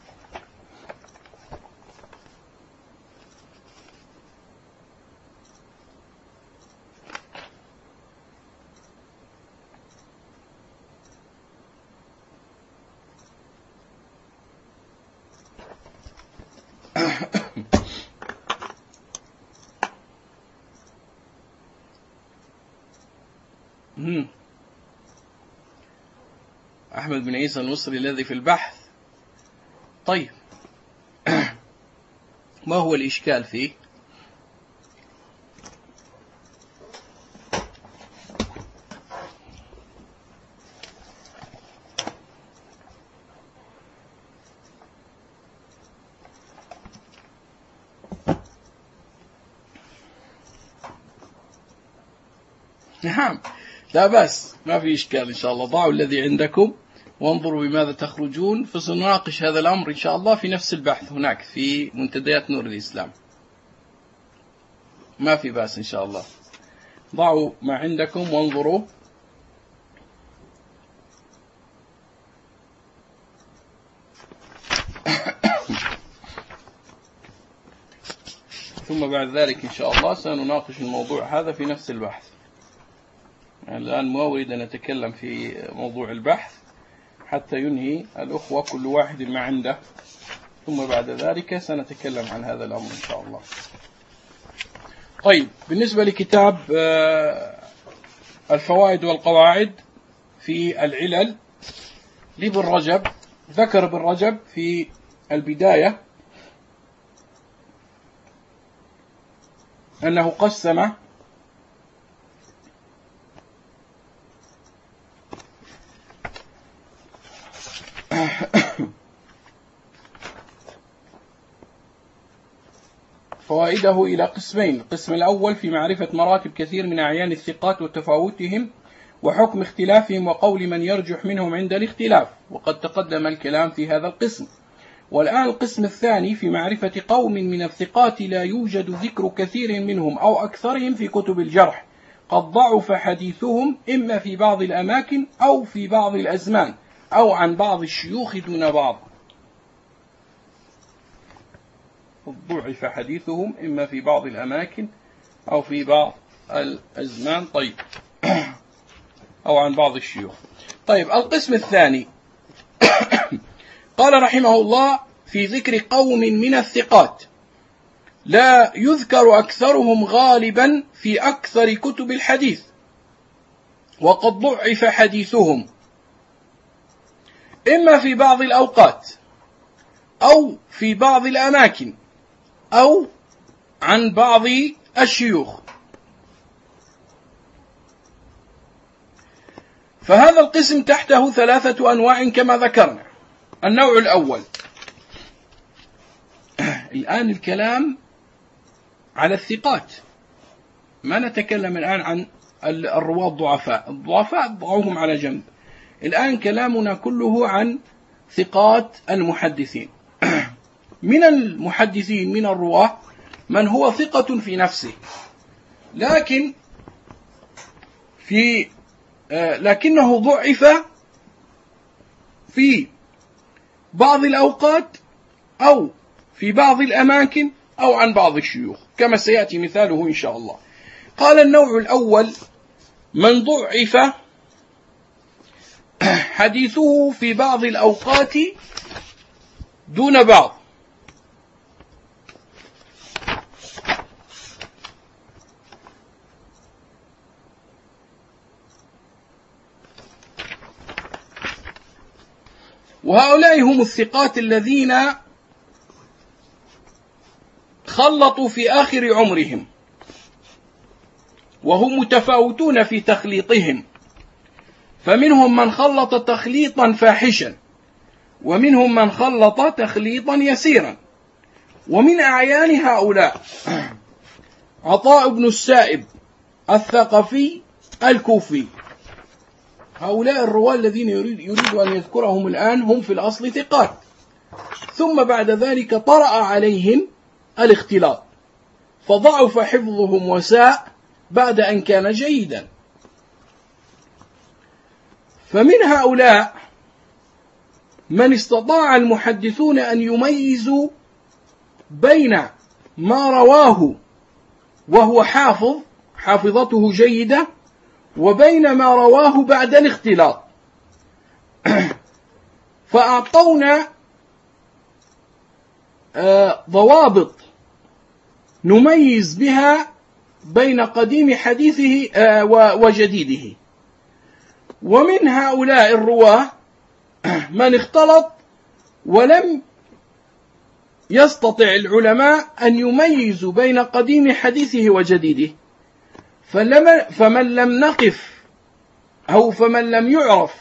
أحمد بن عيسى المصري الذي في البحث. طيب، ما هو الإشكال فيه؟ نعم، لا بأس، ما في إشكال. إن شاء الله ضعوا الذي عندكم وانظروا بماذا تخرجون، فسنناقش هذا الأمر إن شاء الله في نفس البحث هناك في منتديات نور الإسلام. ما في بأس إن شاء الله. ضعوا ما عندكم وانظروا. ثم بعد ذلك إن شاء الله سنناقش الموضوع هذا في نفس البحث. الآن ما أريد أن أتكلم في موضوع البحث حتى ينهي الأخوة كل واحد ما عنده، ثم بعد ذلك سنتكلم عن هذا الأمر إن شاء الله. طيب، بالنسبة لكتاب الفوائد والقواعد في العلل لابن رجب، ذكر ابن رجب في البداية أنه قسم فوائده إلى قسمين. القسم الأول في معرفة مراتب كثير من أعيان الثقات وتفاوتهم وحكم اختلافهم وقول من يرجح منهم عند الاختلاف، وقد تقدم الكلام في هذا القسم. والآن القسم الثاني في معرفة قوم من الثقات لا يوجد ذكر كثير منهم أو أكثرهم في كتب الجرح، قد ضعف حديثهم إما في بعض الأماكن أو في بعض الأزمان أو عن بعض الشيوخ دون بعض. ضعف حديثهم إما في بعض الأماكن أو في بعض الأزمان. طيب أو عن بعض الشيوخ. طيب القسم الثاني قال رحمه الله في ذكر قوم من الثقات لا يذكر أكثرهم غالبا في أكثر كتب الحديث، وقد ضعف حديثهم إما في بعض الأوقات أو في بعض الأماكن أو عن بعض الشيوخ. فهذا القسم تحته 3 أنواع كما ذكرنا. النوع الأول، الآن الكلام على الثقات، ما نتكلم الآن عن الرواة الضعفاء ضعوهم على جنب، الآن كلامنا كله عن ثقات المحدثين. من المحدثين من الرواة من هو ثقة في نفسه لكنه ضعف في بعض الأوقات أو في بعض الأماكن أو عن بعض الشيوخ كما سيأتي مثاله إن شاء الله. قال النوع الأول من ضعف حديثه في بعض الأوقات دون بعض، وهؤلاء هم الثقات الذين خلطوا في آخر عمرهم، وهم متفاوتون في تخليطهم، فمنهم من خلط تخليطا فاحشا، ومنهم من خلط تخليطا يسيرا. ومن أعيان هؤلاء عطاء بن السائب الثقفي الكوفي. هؤلاء الرواة الذين يريد أن يذكرهم الآن هم في الأصل ثقات، ثم بعد ذلك طرأ عليهم الاختلاط فضعف حفظهم وساء بعد أن كان جيدا. فمن هؤلاء من استطاع المحدثون أن يميزوا بين ما رواه وهو حافظته جيدة وبين ما رواه بعد الاختلاط، فأعطونا ضوابط نميز بها بين قديم حديثه وجديده. ومن هؤلاء الرواه من اختلط ولم يستطع العلماء أن يميزوا بين قديم حديثه وجديده، فمن لم نقف أو فمن لم يعرف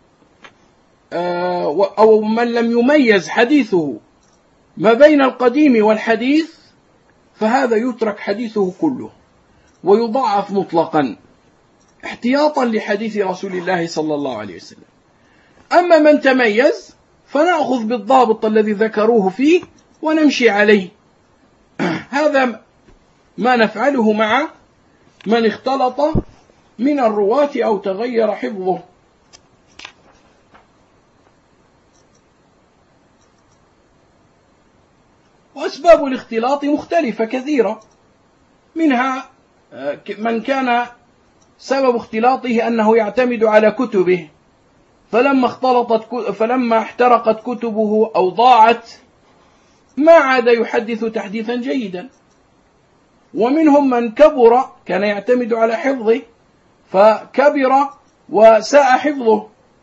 أو من لم يميز حديثه ما بين القديم والحديث فهذا يترك حديثه كله ويضعف مطلقا احتياطا لحديث رسول الله صلى الله عليه وسلم. أما من تميز فنأخذ بالضابط الذي ذكروه فيه ونمشي عليه. هذا ما نفعله مع من اختلط من الرواة أو تغير حفظه. وأسباب الاختلاط مختلفة كثيرة، منها من كان سبب اختلاطه أنه يعتمد على كتبه، فلما احترقت كتبه أو ضاعت ما عاد يحدث تحديثا جيدا. ومنهم من كبر كان يعتمد على حفظه فكبر وساء حفظه.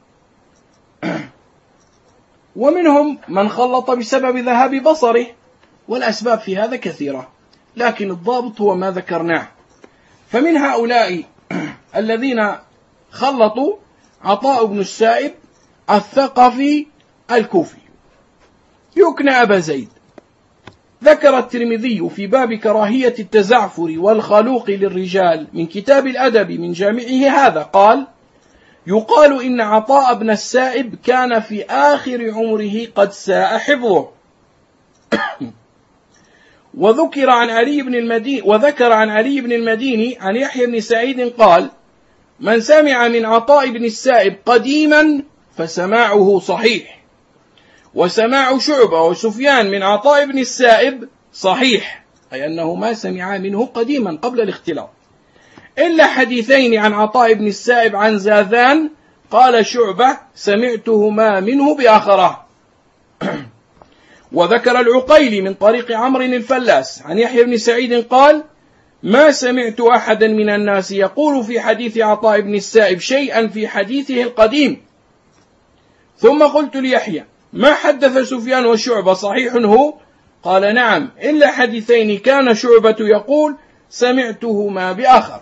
ومنهم من خلط بسبب ذهاب بصره، والأسباب في هذا كثيرة، لكن الضابط هو ما ذكرناه. فمن هؤلاء الذين خلطوا عطاء بن السائب الثقفي الكوفي يكنى أبا زيد. ذكر الترمذي في باب كراهية التزعفر والخلوق للرجال من كتاب الأدب من جامعه هذا قال: يقال إن عطاء بن السائب كان في آخر عمره قد ساء حفظه. وذكر عن علي بن المديني عن يحيى بن سعيد قال: من سمع من عطاء بن السائب قديما فسماعه صحيح، وسماع شعبة وسفيان من عطاء بن السائب صحيح، أي أنه ما سمع منه قديما قبل الاختلاط، إلا حديثين عن عطاء بن السائب عن زاذان قال شعبة سمعتهما منه بآخره. وذكر العقيلي من طريق عمرو الفلاس عن يحيى بن سعيد قال: ما سمعت أحدا من الناس يقول في حديث عطاء بن السائب شيئا في حديثه القديم. ثم قلت ليحيى: ما حدث سفيان وشعبة صحيح هو؟ قال: نعم، إلا حديثين كان شعبة يقول سمعتهما بآخر.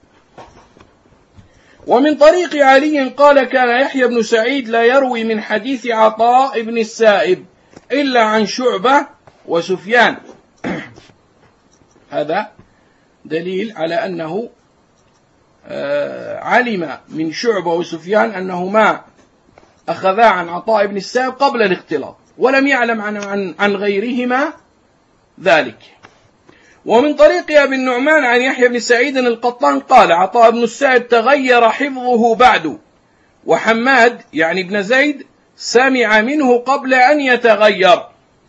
ومن طريق علي قال: كان يحيى بن سعيد لا يروي من حديث عطاء بن السائب إلا عن شعبة وسفيان. هذا دليل على أنه علم من شعبة وسفيان أنهما أخذا عن عطاء بن السائب قبل الاختلاط، ولم يعلم عن غيرهما ذلك. ومن طريق أبي النعمان عن يحيى بن سعيد القطان قال: عطاء بن السائب تغير حفظه بعد، وحماد يعني ابن زيد سمع منه قبل أن يتغير.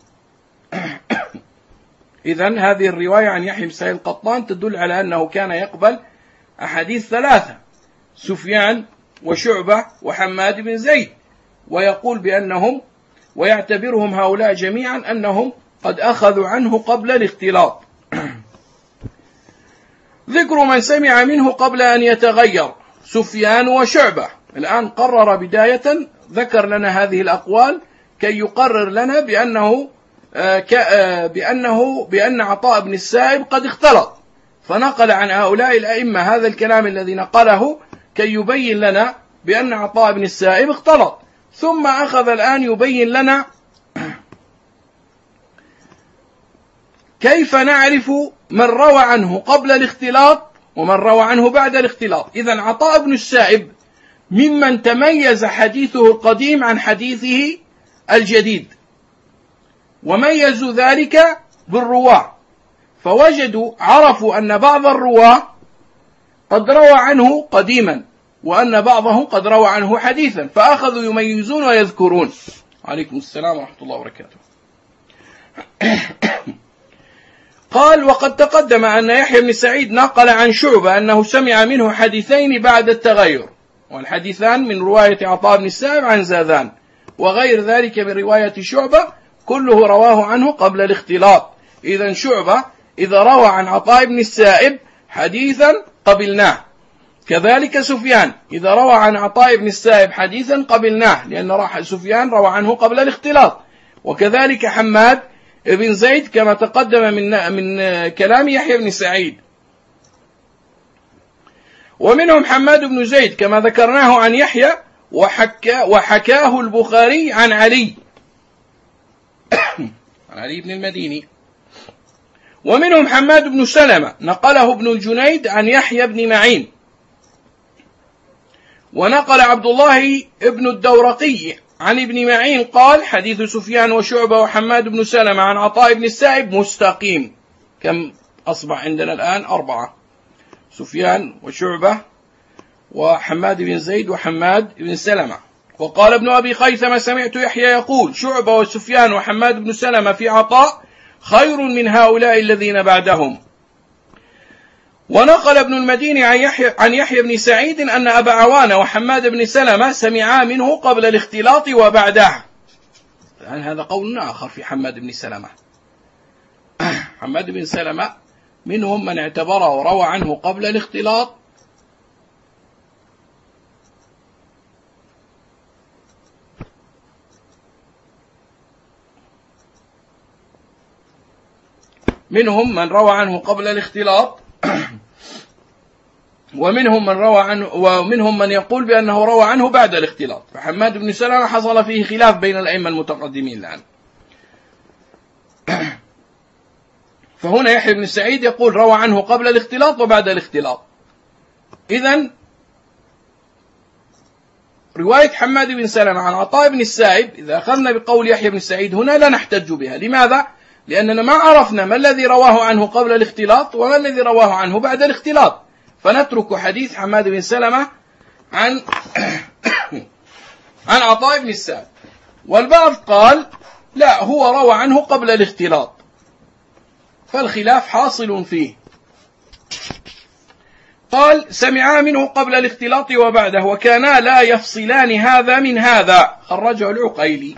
إذن هذه الرواية عن يحيى بن سعيد القطان تدل على أنه كان يقبل أحاديث ثلاثة: سفيان وشعبة وحماد بن زيد، ويقول بأنهم ويعتبرهم هؤلاء جميعا أنهم قد أخذوا عنه قبل الاختلاط. ذكر من سمع منه قبل أن يتغير: سفيان وشعبة. الآن قرر بداية، ذكر لنا هذه الأقوال كي يقرر لنا بأن عطاء بن السائب قد اختلط، فنقل عن هؤلاء الأئمة هذا الكلام الذي نقله كي يبين لنا بأن عطاء بن السائب اختلط. ثم أخذ الآن يبين لنا كيف نعرف من روى عنه قبل الاختلاط ومن روى عنه بعد الاختلاط. إذن عطاء بن السائب ممن تميز حديثه القديم عن حديثه الجديد، وميزوا ذلك بالرواة، عرفوا أن بعض الرواة قد روى عنه قديما، وأن بعضهم قد روى عنه حديثا، فأخذوا يميزون ويذكرون. عليكم السلام ورحمة الله وبركاته. قال: وقد تقدم أن يحيى بن سعيد نقل عن شعبة أنه سمع منه حديثين بعد التغير، والحديثان من رواية عطاء بن السائب عن زاذان، وغير ذلك من رواية شعبة كله رواه عنه قبل الاختلاط. إذن شعبة إذا روى عن عطاء بن السائب حديثا قبلناه، كذلك سفيان إذا روى عن عطاء بن السائب حديثا قبلناه، لأن سفيان روى عنه قبل الاختلاط، وكذلك حماد بن زيد كما تقدم من كلام يحيى بن سعيد. ومنهم حماد بن زيد كما ذكرناه عن يحيى، وحكاه البخاري عن علي عن علي بن المديني. ومنهم حماد بن سلمة نقله ابن الجنيد عن يحيى بن معين. ونقل عبد الله ابن الدورقي عن ابن معين قال: حديث سفيان وشعبة وحماد بن سلمة عن عطاء بن السائب مستقيم. كم أصبح عندنا الآن؟ 4: سفيان وشعبة وحماد بن زيد وحماد بن سلمة. وقال ابن أبي خيثمة: سمعت يحيى يقول: شعبة وسفيان وحماد بن سلمة في عطاء خير من هؤلاء الذين بعدهم. ونقل ابن المديني عن يحيى بن سعيد أن أبا عوانة وحماد بن سلمة سمعا منه قبل الاختلاط وبعده. الآن هذا قول آخر في حماد بن سلمة. حماد بن سلمة منهم من اعتبره وروى عنه قبل الاختلاط، منهم من روى عنه قبل الاختلاط، ومنهم من يقول بأنه روى عنه بعد الاختلاط. فحماد بن سلمة حصل فيه خلاف بين الأئمة المتقدمين الآن. فهنا يحيى بن سعيد يقول روى عنه قبل الاختلاط وبعد الاختلاط. إذن رواية حماد بن سلمة عن عطاء بن السائب إذا أخذنا بقول يحيى بن سعيد هنا لا نحتج بها. لماذا؟ لأننا ما عرفنا ما الذي رواه عنه قبل الاختلاط وما الذي رواه عنه بعد الاختلاط، فنترك حديث حماد بن سلمة عن عطاء بن السائب. والبعض قال لا، هو روى عنه قبل الاختلاط، فالخلاف حاصل فيه. قال سمعا منه قبل الاختلاط وبعده وكانا لا يفصلان هذا من هذا، خرجه العقيلي.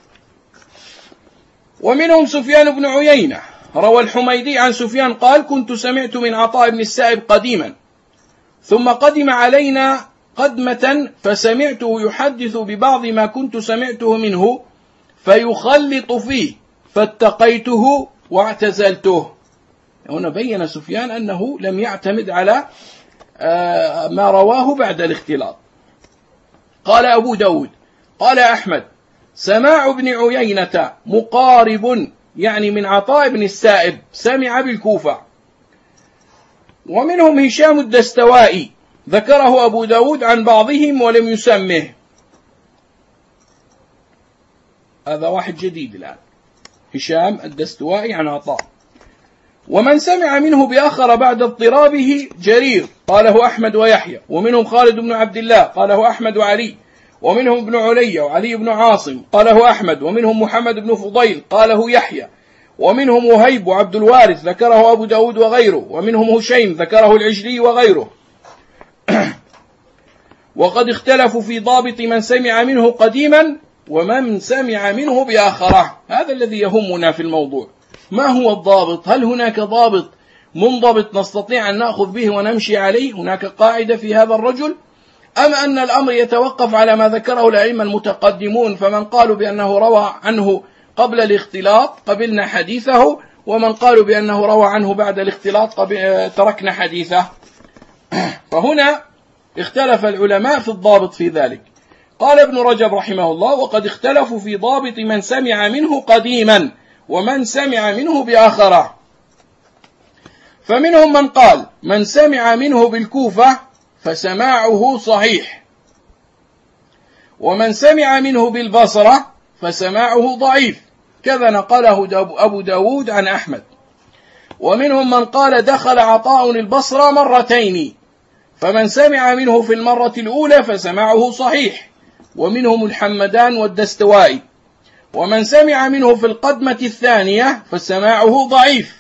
ومنهم سفيان بن عيينة، روى الحميدي عن سفيان قال كنت سمعت من عطاء بن السائب قديما ثم قدم علينا قدمة فسمعته يحدث ببعض ما كنت سمعته منه فيخلط فيه فاتقيته واعتزلته. هنا بين سفيان أنه لم يعتمد على ما رواه بعد الاختلاط. قال أبو داود قال أحمد سماع ابن عيينة مقارب، يعني من عطاء بن السائب، سمع بالكوفة. ومنهم هشام الدستوائي ذكره أبو داود عن بعضهم ولم يسمه. هذا واحد جديد الآن، هشام الدستوائي عن عطاء. ومن سمع منه بآخر بعد اضطرابه جرير قاله أحمد ويحيى. ومنهم خالد بن عبد الله قاله أحمد وعلي. ومنهم ابن علي وعلي بن عاصم قاله أحمد. ومنهم محمد بن فضيل قاله يحيى. ومنهم وهيب وعبد الوارث ذكره أبو داود وغيره. ومنهم هشيم ذكره العجلي وغيره. وقد اختلفوا في ضابط من سمع منه قديما ومن سمع منه بآخره. هذا الذي يهمنا في الموضوع، ما هو الضابط؟ هل هناك ضابط منضبط نستطيع أن نأخذ به ونمشي عليه؟ هناك قاعدة في هذا الرجل؟ أم أن الأمر يتوقف على ما ذكره الأئمة المتقدمون، فمن قالوا بأنه روى عنه قبل الاختلاط قبلنا حديثه، ومن قالوا بأنه روى عنه بعد الاختلاط تركنا حديثه؟ فهنا اختلف العلماء في الضابط في ذلك. قال ابن رجب رحمه الله وقد اختلفوا في ضابط من سمع منه قديما ومن سمع منه بآخره. فمنهم من قال من سمع منه بالكوفة فسماعه صحيح، ومن سمع منه بالبصرة فسماعه ضعيف، كذا نقله أبو داود عن أحمد. ومنهم من قال دخل عطاء البصرة مرتين، فمن سمع منه في المرة الأولى فسماعه صحيح. ومنهم الحمدان والدستوائي. ومن سمع منه في القدمة الثانية فسماعه ضعيف.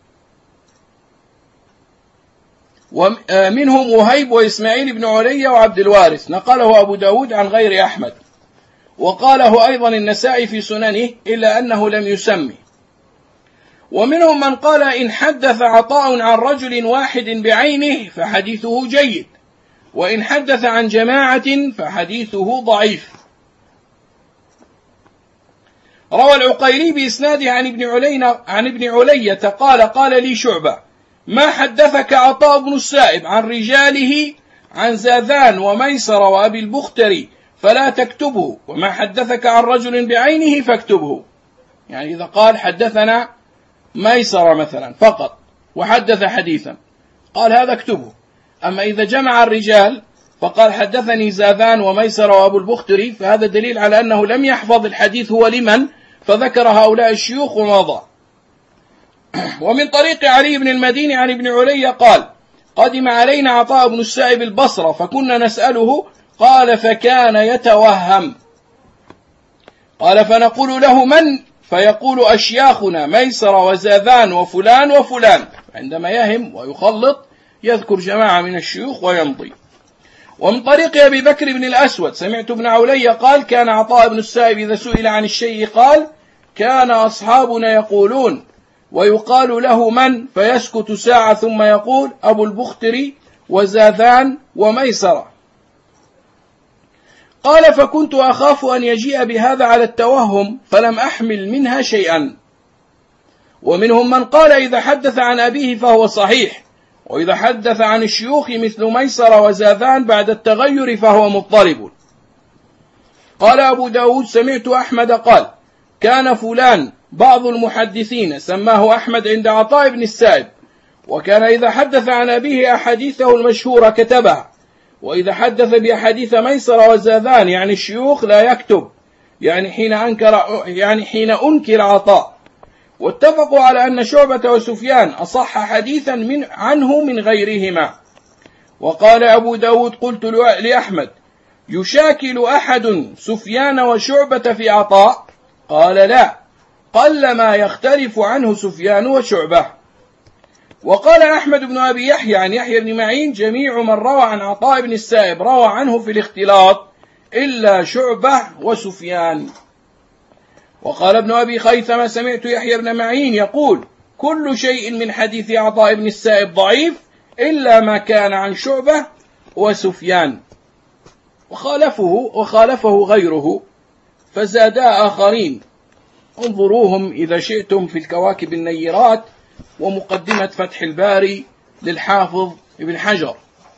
ومنهم وهيب وإسماعيل بن علي وعبد الوارث، نقله أبو داود عن غير أحمد. وقاله أيضا النسائي في سننه إلا أنه لم يسمي. ومنهم من قال إن حدث عطاء عن رجل واحد بعينه فحديثه جيد، وإن حدث عن جماعة فحديثه ضعيف. روى العقيلي بإسناده عن ابن علية قال قال لي شعبة ما حدثك عطاء بن السائب عن رجاله عن زاذان وميسر وأبي البختري فلا تكتبه، وما حدثك عن رجل بعينه فاكتبه. يعني إذا قال حدثنا ميسر مثلا فقط وحدث حديثا قال هذا اكتبه. أما إذا جمع الرجال فقال حدثني زاذان وميسر وأبو البختري فهذا دليل على أنه لم يحفظ الحديث هو لمن، فذكر هؤلاء الشيوخ ومضى. ومن طريق علي بن المديني عن ابن علي قال قدم علينا عطاء بن السائب البصرة فكنا نسأله قال فكان يتوهم. قال فنقول له من؟ فيقول أشياخنا ميسر وزاذان وفلان وفلان. عندما يهم ويخلط يذكر جماعة من الشيوخ ويمضي. ومن طريق أبي بكر بن الأسود سمعت ابن علي قال كان عطاء بن السائب إذا سئل عن الشيء قال كان أصحابنا يقولون، ويقال له من فيسكت ساعة ثم يقول أبو البختري وزاذان وميسرة. قال فكنت أخاف أن يجيء بهذا على التوهم فلم أحمل منها شيئا. ومنهم من قال إذا حدث عن أبيه فهو صحيح، وإذا حدث عن الشيوخ مثل ميسر وزاذان بعد التغير فهو مضطرب. قال أبو داود سمعت أحمد قال كان فلان بعض المحدثين سماه أحمد عند عطاء بن السائب، وكان إذا حدث عن أبيه أحاديثه المشهورة كتبها، وإذا حدث بأحاديث ميسرة وزادان يعني الشيوخ لا يكتب، يعني حين أنكر عطاء. واتفقوا على أن شعبة وسفيان أصح حديثا عنه من غيرهما. وقال أبو داود: قلت لأحمد: يشاكل أحد سفيان وشعبة في عطاء؟ قال: لا، قل ما يختلف عنه سفيان وشعبة. وقال أحمد بن أبي يحيى عن يحيى بن معين: جميع من روى عن عطاء بن السائب روى عنه في الاختلاط إلا شعبة وسفيان. وقال ابن أبي خيثمة: سمعت يحيى بن معين يقول: كل شيء من حديث عطاء بن السائب ضعيف إلا ما كان عن شعبة وسفيان. وخالفه غيره، فزادا آخرين، انظروهم إذا شئتم في الكواكب النيرات ومقدمة فتح الباري للحافظ ابن حجر.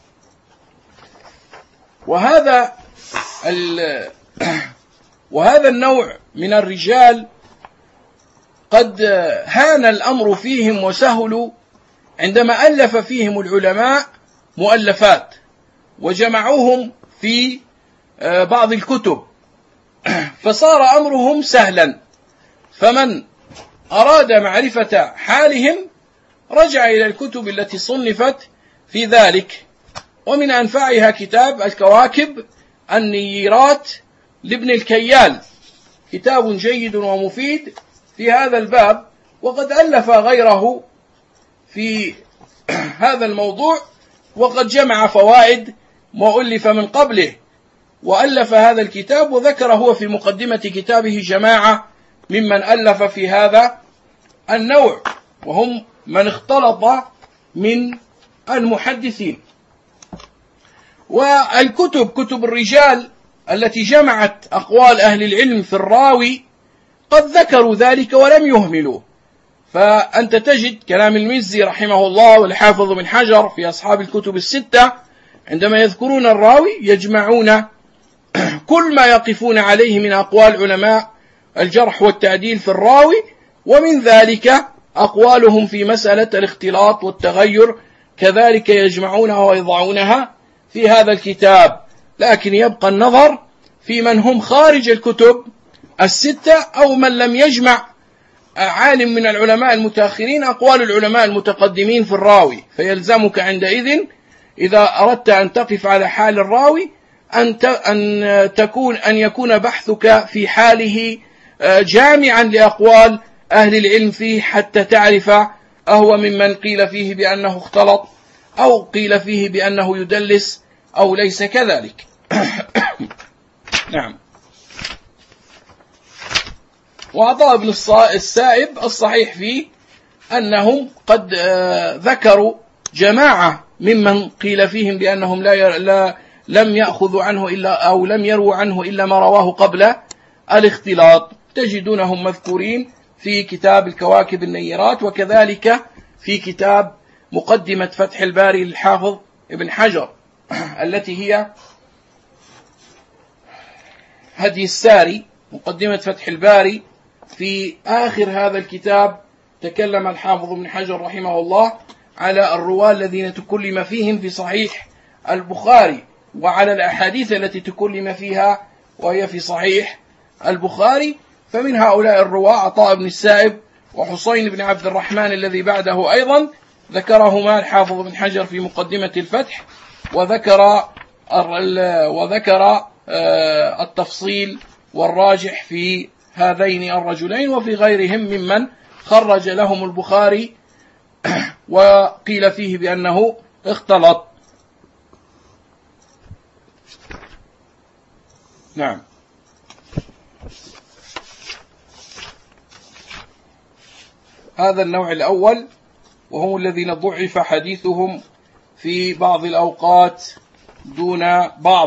وهذا النوع من الرجال قد هان الأمر فيهم وسهلوا عندما ألف فيهم العلماء مؤلفات وجمعوهم في بعض الكتب، فصار أمرهم سهلا. فمن أراد معرفة حالهم رجع إلى الكتب التي صنفت في ذلك، ومن أنفعها كتاب الكواكب النيرات لابن الكيال، كتاب جيد ومفيد في هذا الباب، وقد ألف غيره في هذا الموضوع، وقد جمع فوائد ما ألف من قبله، وألف هذا الكتاب، وذكر هو في مقدمة كتابه جماعة ممن ألف في هذا النوع، وهم من اختلط من المحدثين. والكتب كتب الرجال التي جمعت أقوال أهل العلم في الراوي قد ذكروا ذلك ولم يهملوا. فأنت تجد كلام المزي رحمه الله والحافظ بن حجر في أصحاب الكتب الستة عندما يذكرون الراوي يجمعون كل ما يقفون عليه من أقوال علماء الجرح والتعديل في الراوي، ومن ذلك أقوالهم في مسألة الاختلاط والتغير كذلك يجمعونها ويضعونها في هذا الكتاب. لكن يبقى النظر في من هم خارج الكتب الستة، أو من لم يجمع عالم من العلماء المتأخرين أقوال العلماء المتقدمين في الراوي، فيلزمك عندئذ إذا أردت أن تقف على حال الراوي أن يكون بحثك في حاله جامعا لأقوال أهل العلم فيه، حتى تعرف أهو ممن قيل فيه بأنه اختلط، أو قيل فيه بأنه يدلس، أو ليس كذلك. نعم. وعطاء بن السائب الصحيح فيه أنهم قد ذكروا جماعة ممن قيل فيهم بأنهم لم يأخذوا عنه إلا أو لم يروا عنه إلا ما رواه قبل الاختلاط، تجدونهم مذكورين في كتاب الكواكب النيرات، وكذلك في كتاب مقدمة فتح الباري للحافظ ابن حجر التي هي هدي الساري. مقدمة فتح الباري في آخر هذا الكتاب تكلم الحافظ ابن حجر رحمه الله على الرواة الذين تكلم فيهم في صحيح البخاري، وعلى الأحاديث التي تكلم فيها وهي في صحيح البخاري. فمن هؤلاء الرواة عطاء بن السائب وحسين بن عبد الرحمن الذي بعده أيضا ذكرهما الحافظ بن حجر في مقدمة الفتح، وذكر التفصيل والراجح في هذين الرجلين وفي غيرهم ممن خرج لهم البخاري وقيل فيه بأنه اختلط. نعم. هذا النوع الأول، وهم الذين ضعف حديثهم في بعض الأوقات دون بعض.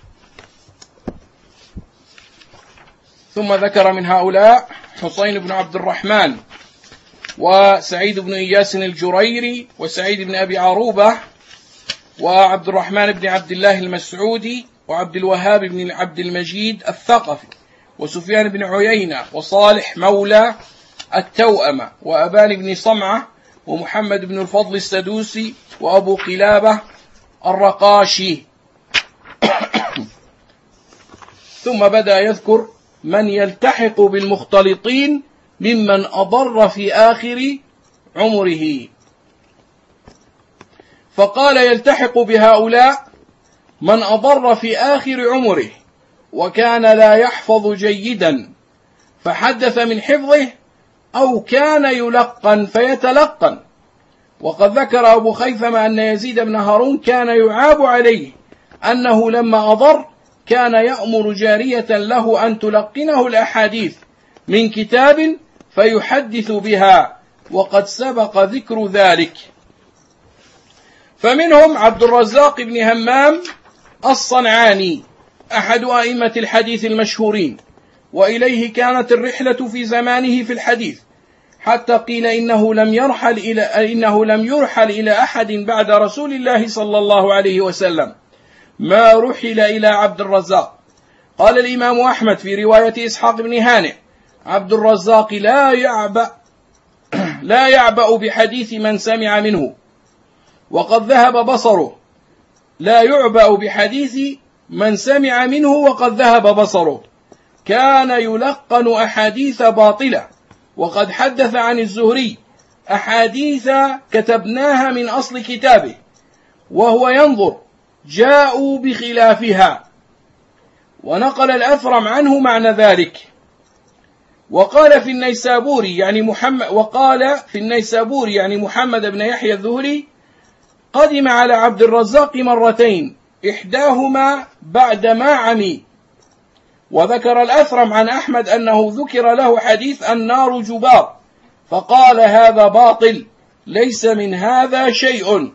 ثم ذكر من هؤلاء حسين بن عبد الرحمن، وسعيد بن إياس الجريري، وسعيد بن أبي عروبة، وعبد الرحمن بن عبد الله المسعودي، وعبد الوهاب بن عبد المجيد الثقفي، وسفيان بن عيينة، وصالح مولى التوأمة، وأبان بن صمعة، ومحمد بن الفضل السدوسي، وأبو قلابة الرقاشي. ثم بدأ يذكر من يلتحق بالمختلطين ممن أضر في آخر عمره، فقال يلتحق بهؤلاء من أضر في آخر عمره وكان لا يحفظ جيدا فحدث من حفظه، أو كان يلقن فيتلقن. وقد ذكر أبو خيثمة أن يزيد بن هارون كان يعاب عليه أنه لما أضر كان يأمر جارية له أن تلقنه الأحاديث من كتاب فيحدث بها، وقد سبق ذكر ذلك. فمنهم عبد الرزاق بن همام الصنعاني أحد أئمة الحديث المشهورين، وإليه كانت الرحلة في زمانه في الحديث، حتى قيل إنه لم يرحل إلى أحد بعد رسول الله صلى الله عليه وسلم ما رحل إلى عبد الرزاق. قال الإمام أحمد في رواية إسحاق بن هانئ: عبد الرزاق لا يعبأ بحديث من سمع منه، وقد ذهب بصره. لا يعبأ بحديث من سمع منه وقد ذهب بصره. كان يلقن أحاديث باطلة، وقد حدث عن الزهري أحاديث كتبناها من أصل كتابه وهو ينظر جاءوا بخلافها، ونقل الأثرم عنه معنى ذلك. وقال في النيسابوري يعني محمد بن يحيى الذهلي: قدم على عبد الرزاق مرتين، إحداهما بعدما عمي. وذكر الأثرم عن أحمد أنه ذكر له حديث النار جبار، فقال: هذا باطل، ليس من هذا شيء.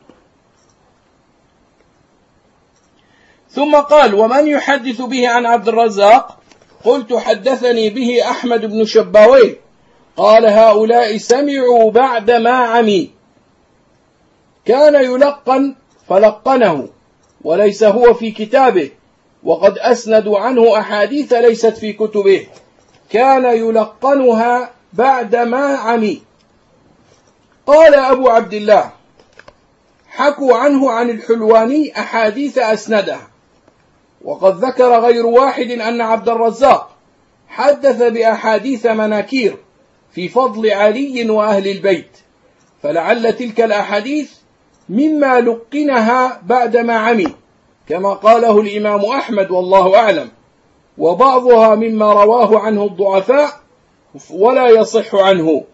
ثم قال: ومن يحدث به عن عبد الرزاق؟ قلت: حدثني به أحمد بن شباويه. قال: هؤلاء سمعوا بعدما عمي. كان يلقن فلقنه وليس هو في كتابه، وقد أسندوا عنه أحاديث ليست في كتبه، كان يلقنها بعدما عمي. قال أبو عبد الله: حكوا عنه عن الحلواني أحاديث أسندها. وقد ذكر غير واحد أن عبد الرزاق حدث بأحاديث مناكير في فضل علي وأهل البيت، فلعل تلك الأحاديث مما لقنها بعدما عمي، كما قاله الإمام أحمد والله أعلم، وبعضها مما رواه عنه الضعفاء ولا يصح عنه.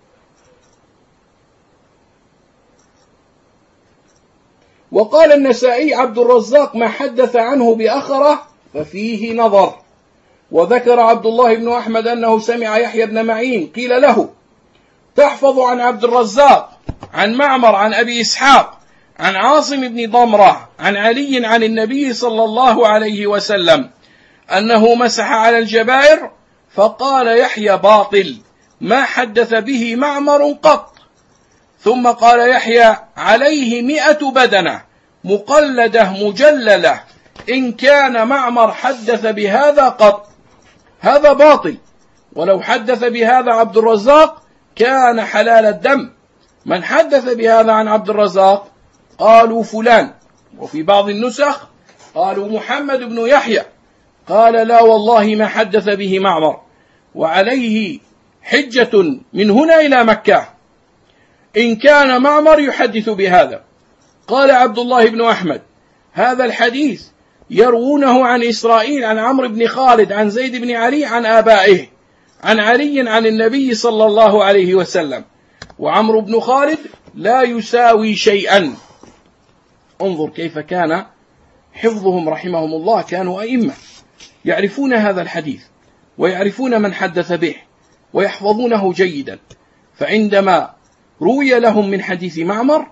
وقال النسائي: عبد الرزاق ما حدث عنه بأخره ففيه نظر. وذكر عبد الله بن أحمد أنه سمع يحيى بن معين قيل له: تحفظ عن عبد الرزاق عن معمر عن أبي إسحاق عن عاصم بن ضمرة عن علي عن النبي صلى الله عليه وسلم أنه مسح على الجبائر، فقال يحيى: باطل، ما حدث به معمر قط. ثم قال يحيى: عليه 100 بدنة مقلدة مجللة، إن كان معمر حدث بهذا قط. هذا باطل، ولو حدث بهذا عبد الرزاق كان حلال الدم. من حدث بهذا عن عبد الرزاق؟ قالوا فلان، وفي بعض النسخ قالوا محمد بن يحيى. قال: لا والله ما حدث به معمر، وعليه حجة من هنا إلى مكة إن كان معمر يحدث بهذا. قال عبد الله بن أحمد: هذا الحديث يروونه عن إسرائيل عن عمرو بن خالد عن زيد بن علي عن آبائه عن علي عن النبي صلى الله عليه وسلم، وعمرو بن خالد لا يساوي شيئا. انظر كيف كان حفظهم رحمهم الله، كانوا أئمة يعرفون هذا الحديث ويعرفون من حدث به ويحفظونه جيدا. فعندما روي لهم من حديث معمر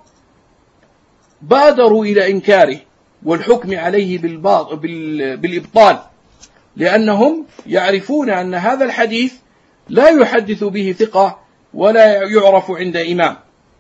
بادروا إلى إنكاره والحكم عليه بالإبطال، لأنهم يعرفون أن هذا الحديث لا يحدث به ثقة ولا يعرف عند إمام،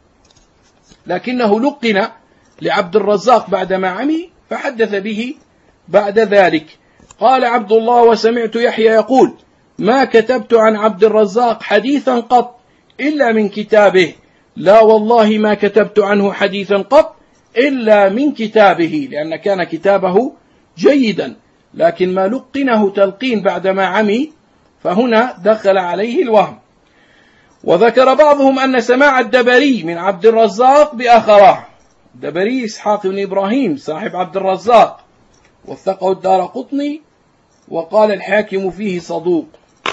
لكنه لقن لعبد الرزاق بعدما عمي فحدث به بعد ذلك. قال عبد الله: وسمعت يحيى يقول: ما كتبت عن عبد الرزاق حديثا قط إلا من كتابه. لا والله ما كتبت عنه حديثا قط إلا من كتابه، لأن كان كتابه جيدا لكن ما لقنه تلقين بعدما عمي فهنا دخل عليه الوهم. وذكر بعضهم أن سماع الدبري من عبد الرزاق بآخراه. الدبري إسحاق بن إبراهيم صاحب عبد الرزاق، وثقه الدارقطني وقال الحاكم فيه صدوق.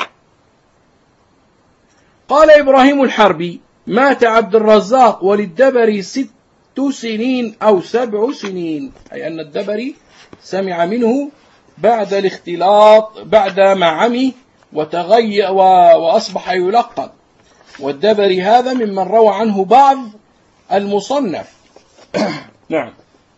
قال إبراهيم الحربي: مات عبد الرزاق وللدبري 6 سنين أو 7 سنين، أي أن الدبري سمع منه بعد الاختلاط بعد ما عمي وتغير وأصبح يلقن. والدبري هذا ممن روى عنه بعض المصنف. نعم.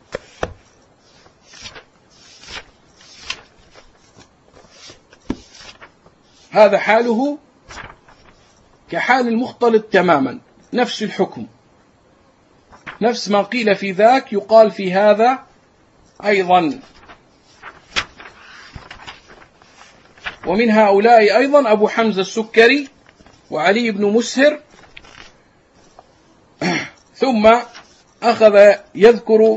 هذا حاله كحال المختلط تماما، نفس الحكم، نفس ما قيل في ذاك يقال في هذا أيضا. ومن هؤلاء أيضا أبو حمزة السكري وعلي بن مسهر. ثم أخذ يذكر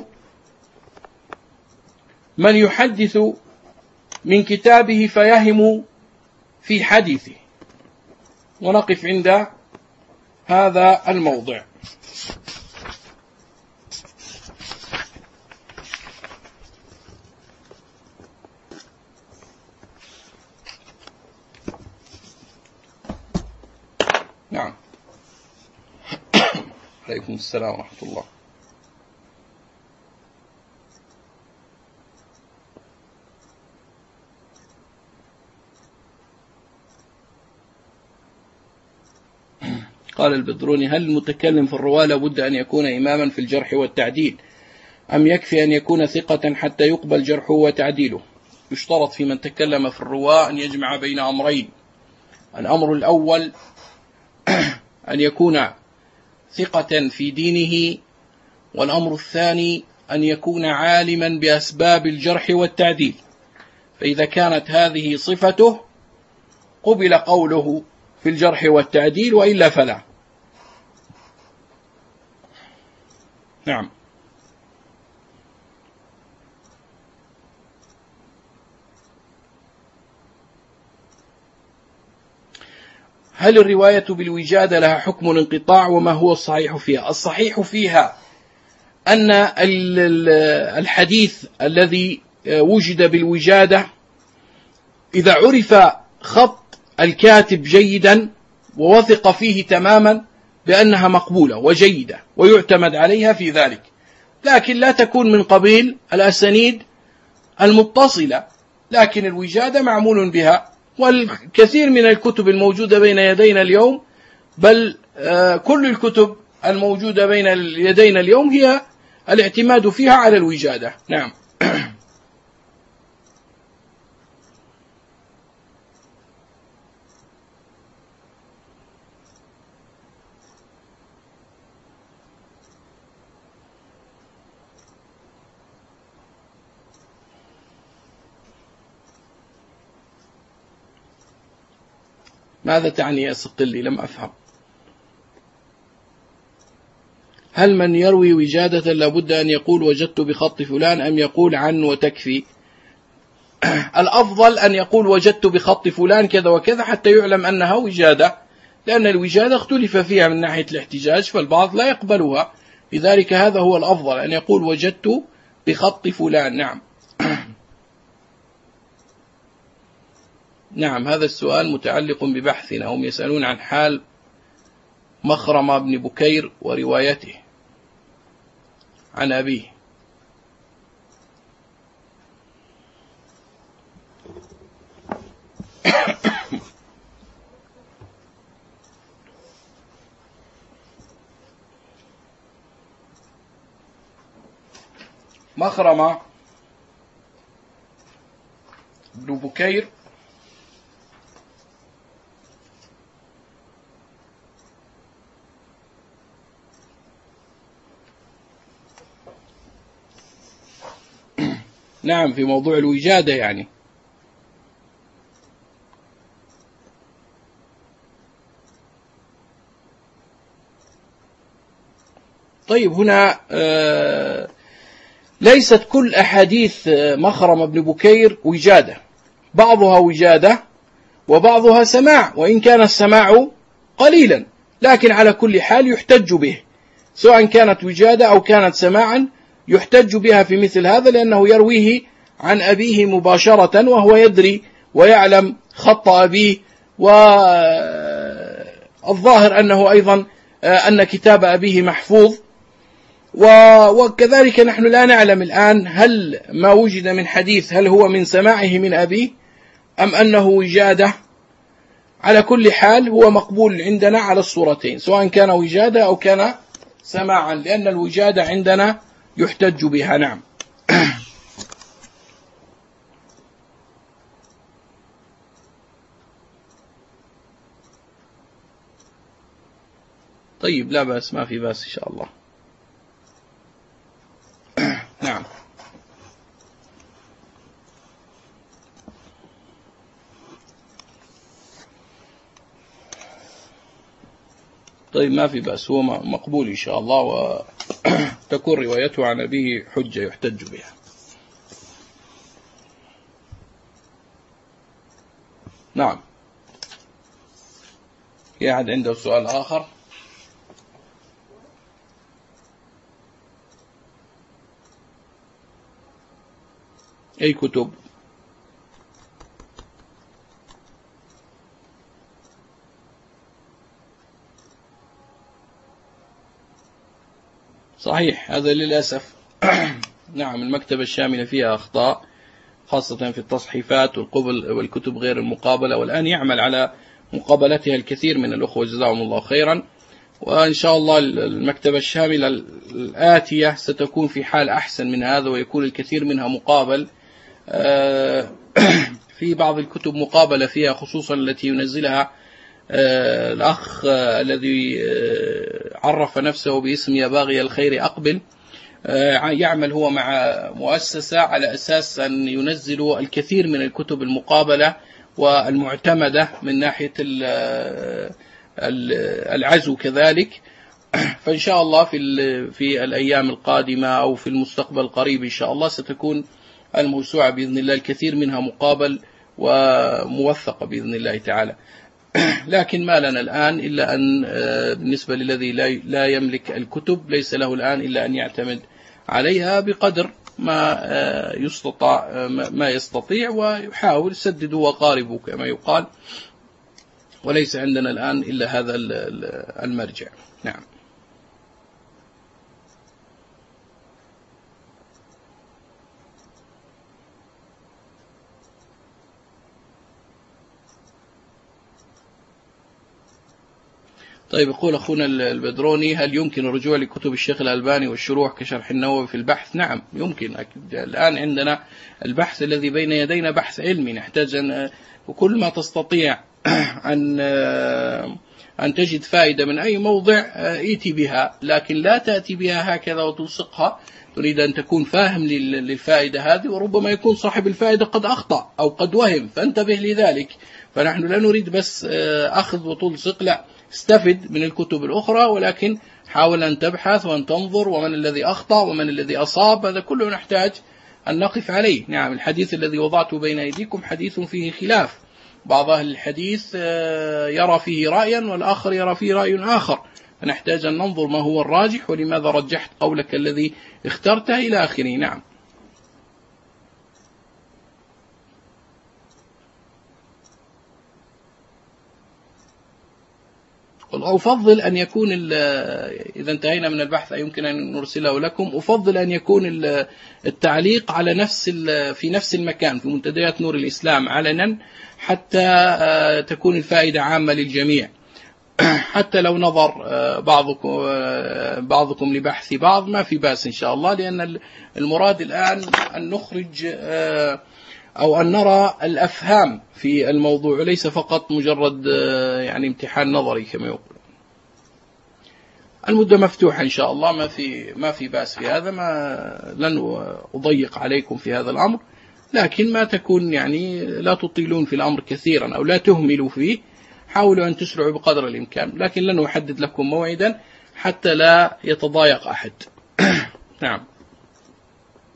من يحدث من كتابه فيهم في حديثه، ونقف عند هذا الموضع. نعم. عليكم السلام ورحمة الله. قال البدروني: هل المتكلم في الرواة لابد أن يكون إماما في الجرح والتعديل، أم يكفي أن يكون ثقة حتى يقبل جرحه وتعديله؟ يشترط في من تكلم في الرواة أن يجمع بين أمرين: الأمر الأول أن يكون ثقة في دينه، والأمر الثاني أن يكون عالما بأسباب الجرح والتعديل. فإذا كانت هذه صفته قبل قوله في الجرح والتعديل، وإلا فلا. نعم. هل الرواية بالوجادة لها حكم الانقطاع، وما هو الصحيح فيها؟ الصحيح فيها أن الحديث الذي وجد بالوجادة إذا عرف خط الكاتب جيدا ووثق فيه تماما بأنها مقبولة وجيدة ويعتمد عليها في ذلك، لكن لا تكون من قبيل الأسانيد المتصلة، لكن الوجادة معمول بها. والكثير من الكتب الموجودة بين يدينا اليوم، بل كل الكتب الموجودة بين يدينا اليوم هي الاعتماد فيها على الوجادة. نعم. ماذا تعني يا صقلي؟ لم أفهم. هل من يروي وجادة لابد أن يقول وجدت بخط فلان، أم يقول عن وتكفي؟ الأفضل أن يقول وجدت بخط فلان كذا وكذا حتى يعلم أنها وجادة، لأن الوجادة اختلف فيها من ناحية الاحتجاج، فالبعض لا يقبلها، لذلك هذا هو الأفضل، أن يقول وجدت بخط فلان. نعم. نعم. هذا السؤال متعلق ببحثنا. هم يسألون عن حال مخرمة بن بكير وروايته عن أبيه. مخرمة بن بكير نعم في موضوع الوجادة يعني. طيب هنا ليست كل أحاديث مخرم بن بكير وجادة، بعضها وجادة وبعضها سماع، وإن كان السماع قليلا، لكن على كل حال يحتج به، سواء كانت وجادة أو كانت سماعا يحتج بها في مثل هذا، لأنه يرويه عن أبيه مباشرة وهو يدري ويعلم خط أبيه، والظاهر أنه أيضا أن كتاب أبيه محفوظ. وكذلك نحن لا نعلم الآن هل ما وجد من حديث هل هو من سماعه من أبيه أم أنه وجادة. على كل حال هو مقبول عندنا على الصورتين، سواء كان وجادة أو كان سماعا، لأن الوجادة عندنا يحتج بها. نعم. طيب، لا بأس، ما في بأس إن شاء الله. نعم. طيب، ما في بأس، هو مقبول إن شاء الله، وتكون روايته عن أبيه حجة يحتج بها. نعم. في أحد عنده سؤال آخر؟ أي كتب؟ صحيح، هذا للأسف. نعم، المكتبة الشاملة فيها أخطاء، خاصة في التصحيفات والكتب غير المقابلة، والآن يعمل على مقابلتها الكثير من الأخوة جزاهم الله خيرا، وإن شاء الله المكتبة الشاملة الآتية ستكون في حال أحسن من هذا، ويكون الكثير منها مقابل. في بعض الكتب مقابلة فيها، خصوصا التي ينزلها الأخ الذي عرف نفسه باسم يا باغي الخير أقبل، يعمل هو مع مؤسسة على أساس أن ينزلوا الكثير من الكتب المقابلة والمعتمدة من ناحية العزو كذلك. فإن شاء الله في الأيام القادمة أو في المستقبل القريب إن شاء الله ستكون الموسوعة بإذن الله الكثير منها مقابل وموثقة بإذن الله تعالى. لكن ما لنا الآن إلا أن بالنسبة للذي لا يملك الكتب ليس له الآن إلا أن يعتمد عليها بقدر ما يستطيع، ويحاول سددوا وقاربوا كما يقال، وليس عندنا الآن إلا هذا المرجع. نعم. طيب، يقول أخونا البدروني: هل يمكن الرجوع لكتب الشيخ الألباني والشروح كشرح النووي في البحث؟ نعم يمكن. الآن عندنا البحث الذي بين يدينا بحث علمي، نحتاج أن وكل ما تستطيع أن تجد فائدة من أي موضع ائتي بها، لكن لا تأتي بها هكذا وتلصقها. تريد أن تكون فاهم للفائدة هذه، وربما يكون صاحب الفائدة قد أخطأ أو قد وهم، فانتبه لذلك. فنحن لا نريد بس أخذ وتلصق، لا، استفد من الكتب الأخرى، ولكن حاول أن تبحث وأن تنظر ومن الذي أخطأ ومن الذي أصاب، هذا كله نحتاج أن نقف عليه. نعم، الحديث الذي وضعته بين أيديكم حديث فيه خلاف، بعض أهل الحديث يرى فيه رأيا والآخر يرى فيه رأي آخر، فنحتاج أن ننظر ما هو الراجح ولماذا رجحت قولك الذي اخترته إلى آخره. نعم. أفضل أن يكون إذا انتهينا من البحث يمكن أن نرسله لكم، أفضل أن يكون التعليق على في نفس المكان في منتديات نور الإسلام علنا، حتى تكون الفائدة عامة للجميع. حتى لو نظر بعضكم لبحث بعض ما في بأس إن شاء الله، لأن المراد الآن أن نخرج أو أن نرى الأفهام في الموضوع، ليس فقط مجرد يعني امتحان نظري كما يقول. المدة مفتوحة إن شاء الله، ما في بأس في هذا، لن أضيق عليكم في هذا الأمر، لكن ما تكون يعني لا تطيلون في الأمر كثيرا أو لا تهملوا فيه، حاولوا أن تسرعوا بقدر الإمكان، لكن لن أحدد لكم موعدا حتى لا يتضايق أحد. نعم.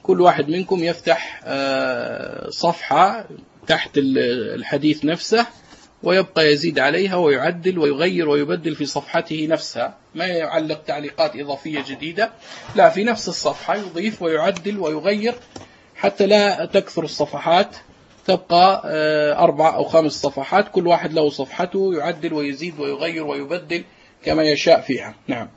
كل واحد منكم يفتح صفحة تحت الحديث نفسه، ويبقى يزيد عليها ويعدل ويغير ويبدل في صفحته نفسها، ما يعلق تعليقات إضافية جديدة، لا، في نفس الصفحة يضيف ويعدل ويغير حتى لا تكثر الصفحات، تبقى 4 أو 5 صفحات، كل واحد له صفحته يعدل ويزيد ويغير ويبدل كما يشاء فيها. نعم.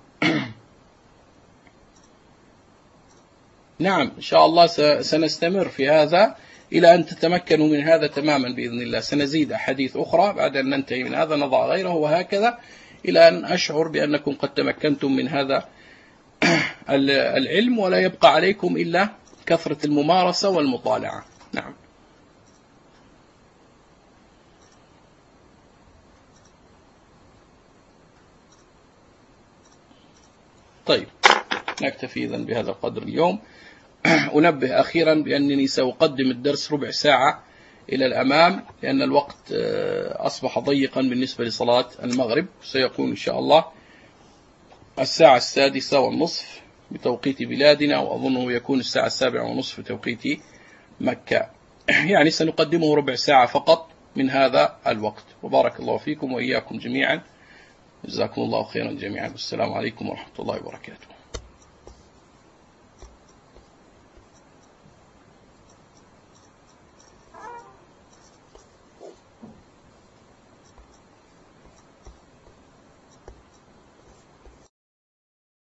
نعم إن شاء الله سنستمر في هذا إلى أن تتمكنوا من هذا تماما بإذن الله. سنزيد أحاديث أخرى بعد أن ننتهي من هذا، نضع غيره، وهكذا إلى أن أشعر بأنكم قد تمكنتم من هذا العلم، ولا يبقى عليكم إلا كثرة الممارسة والمطالعة. نعم. طيب نكتفي إذن بهذا القدر اليوم. أنبه أخيرا بأنني سأقدم الدرس ربع ساعة إلى الأمام، لأن الوقت أصبح ضيقا بالنسبة لصلاة المغرب. سيكون إن شاء الله 6:30 بتوقيت بلادنا، وأظنه يكون 7:30 بتوقيت مكة. يعني سنقدمه ربع ساعة فقط من هذا الوقت. وبارك الله فيكم وإياكم جميعا، جزاكم الله خيرا جميعا. والسلام عليكم ورحمة الله وبركاته.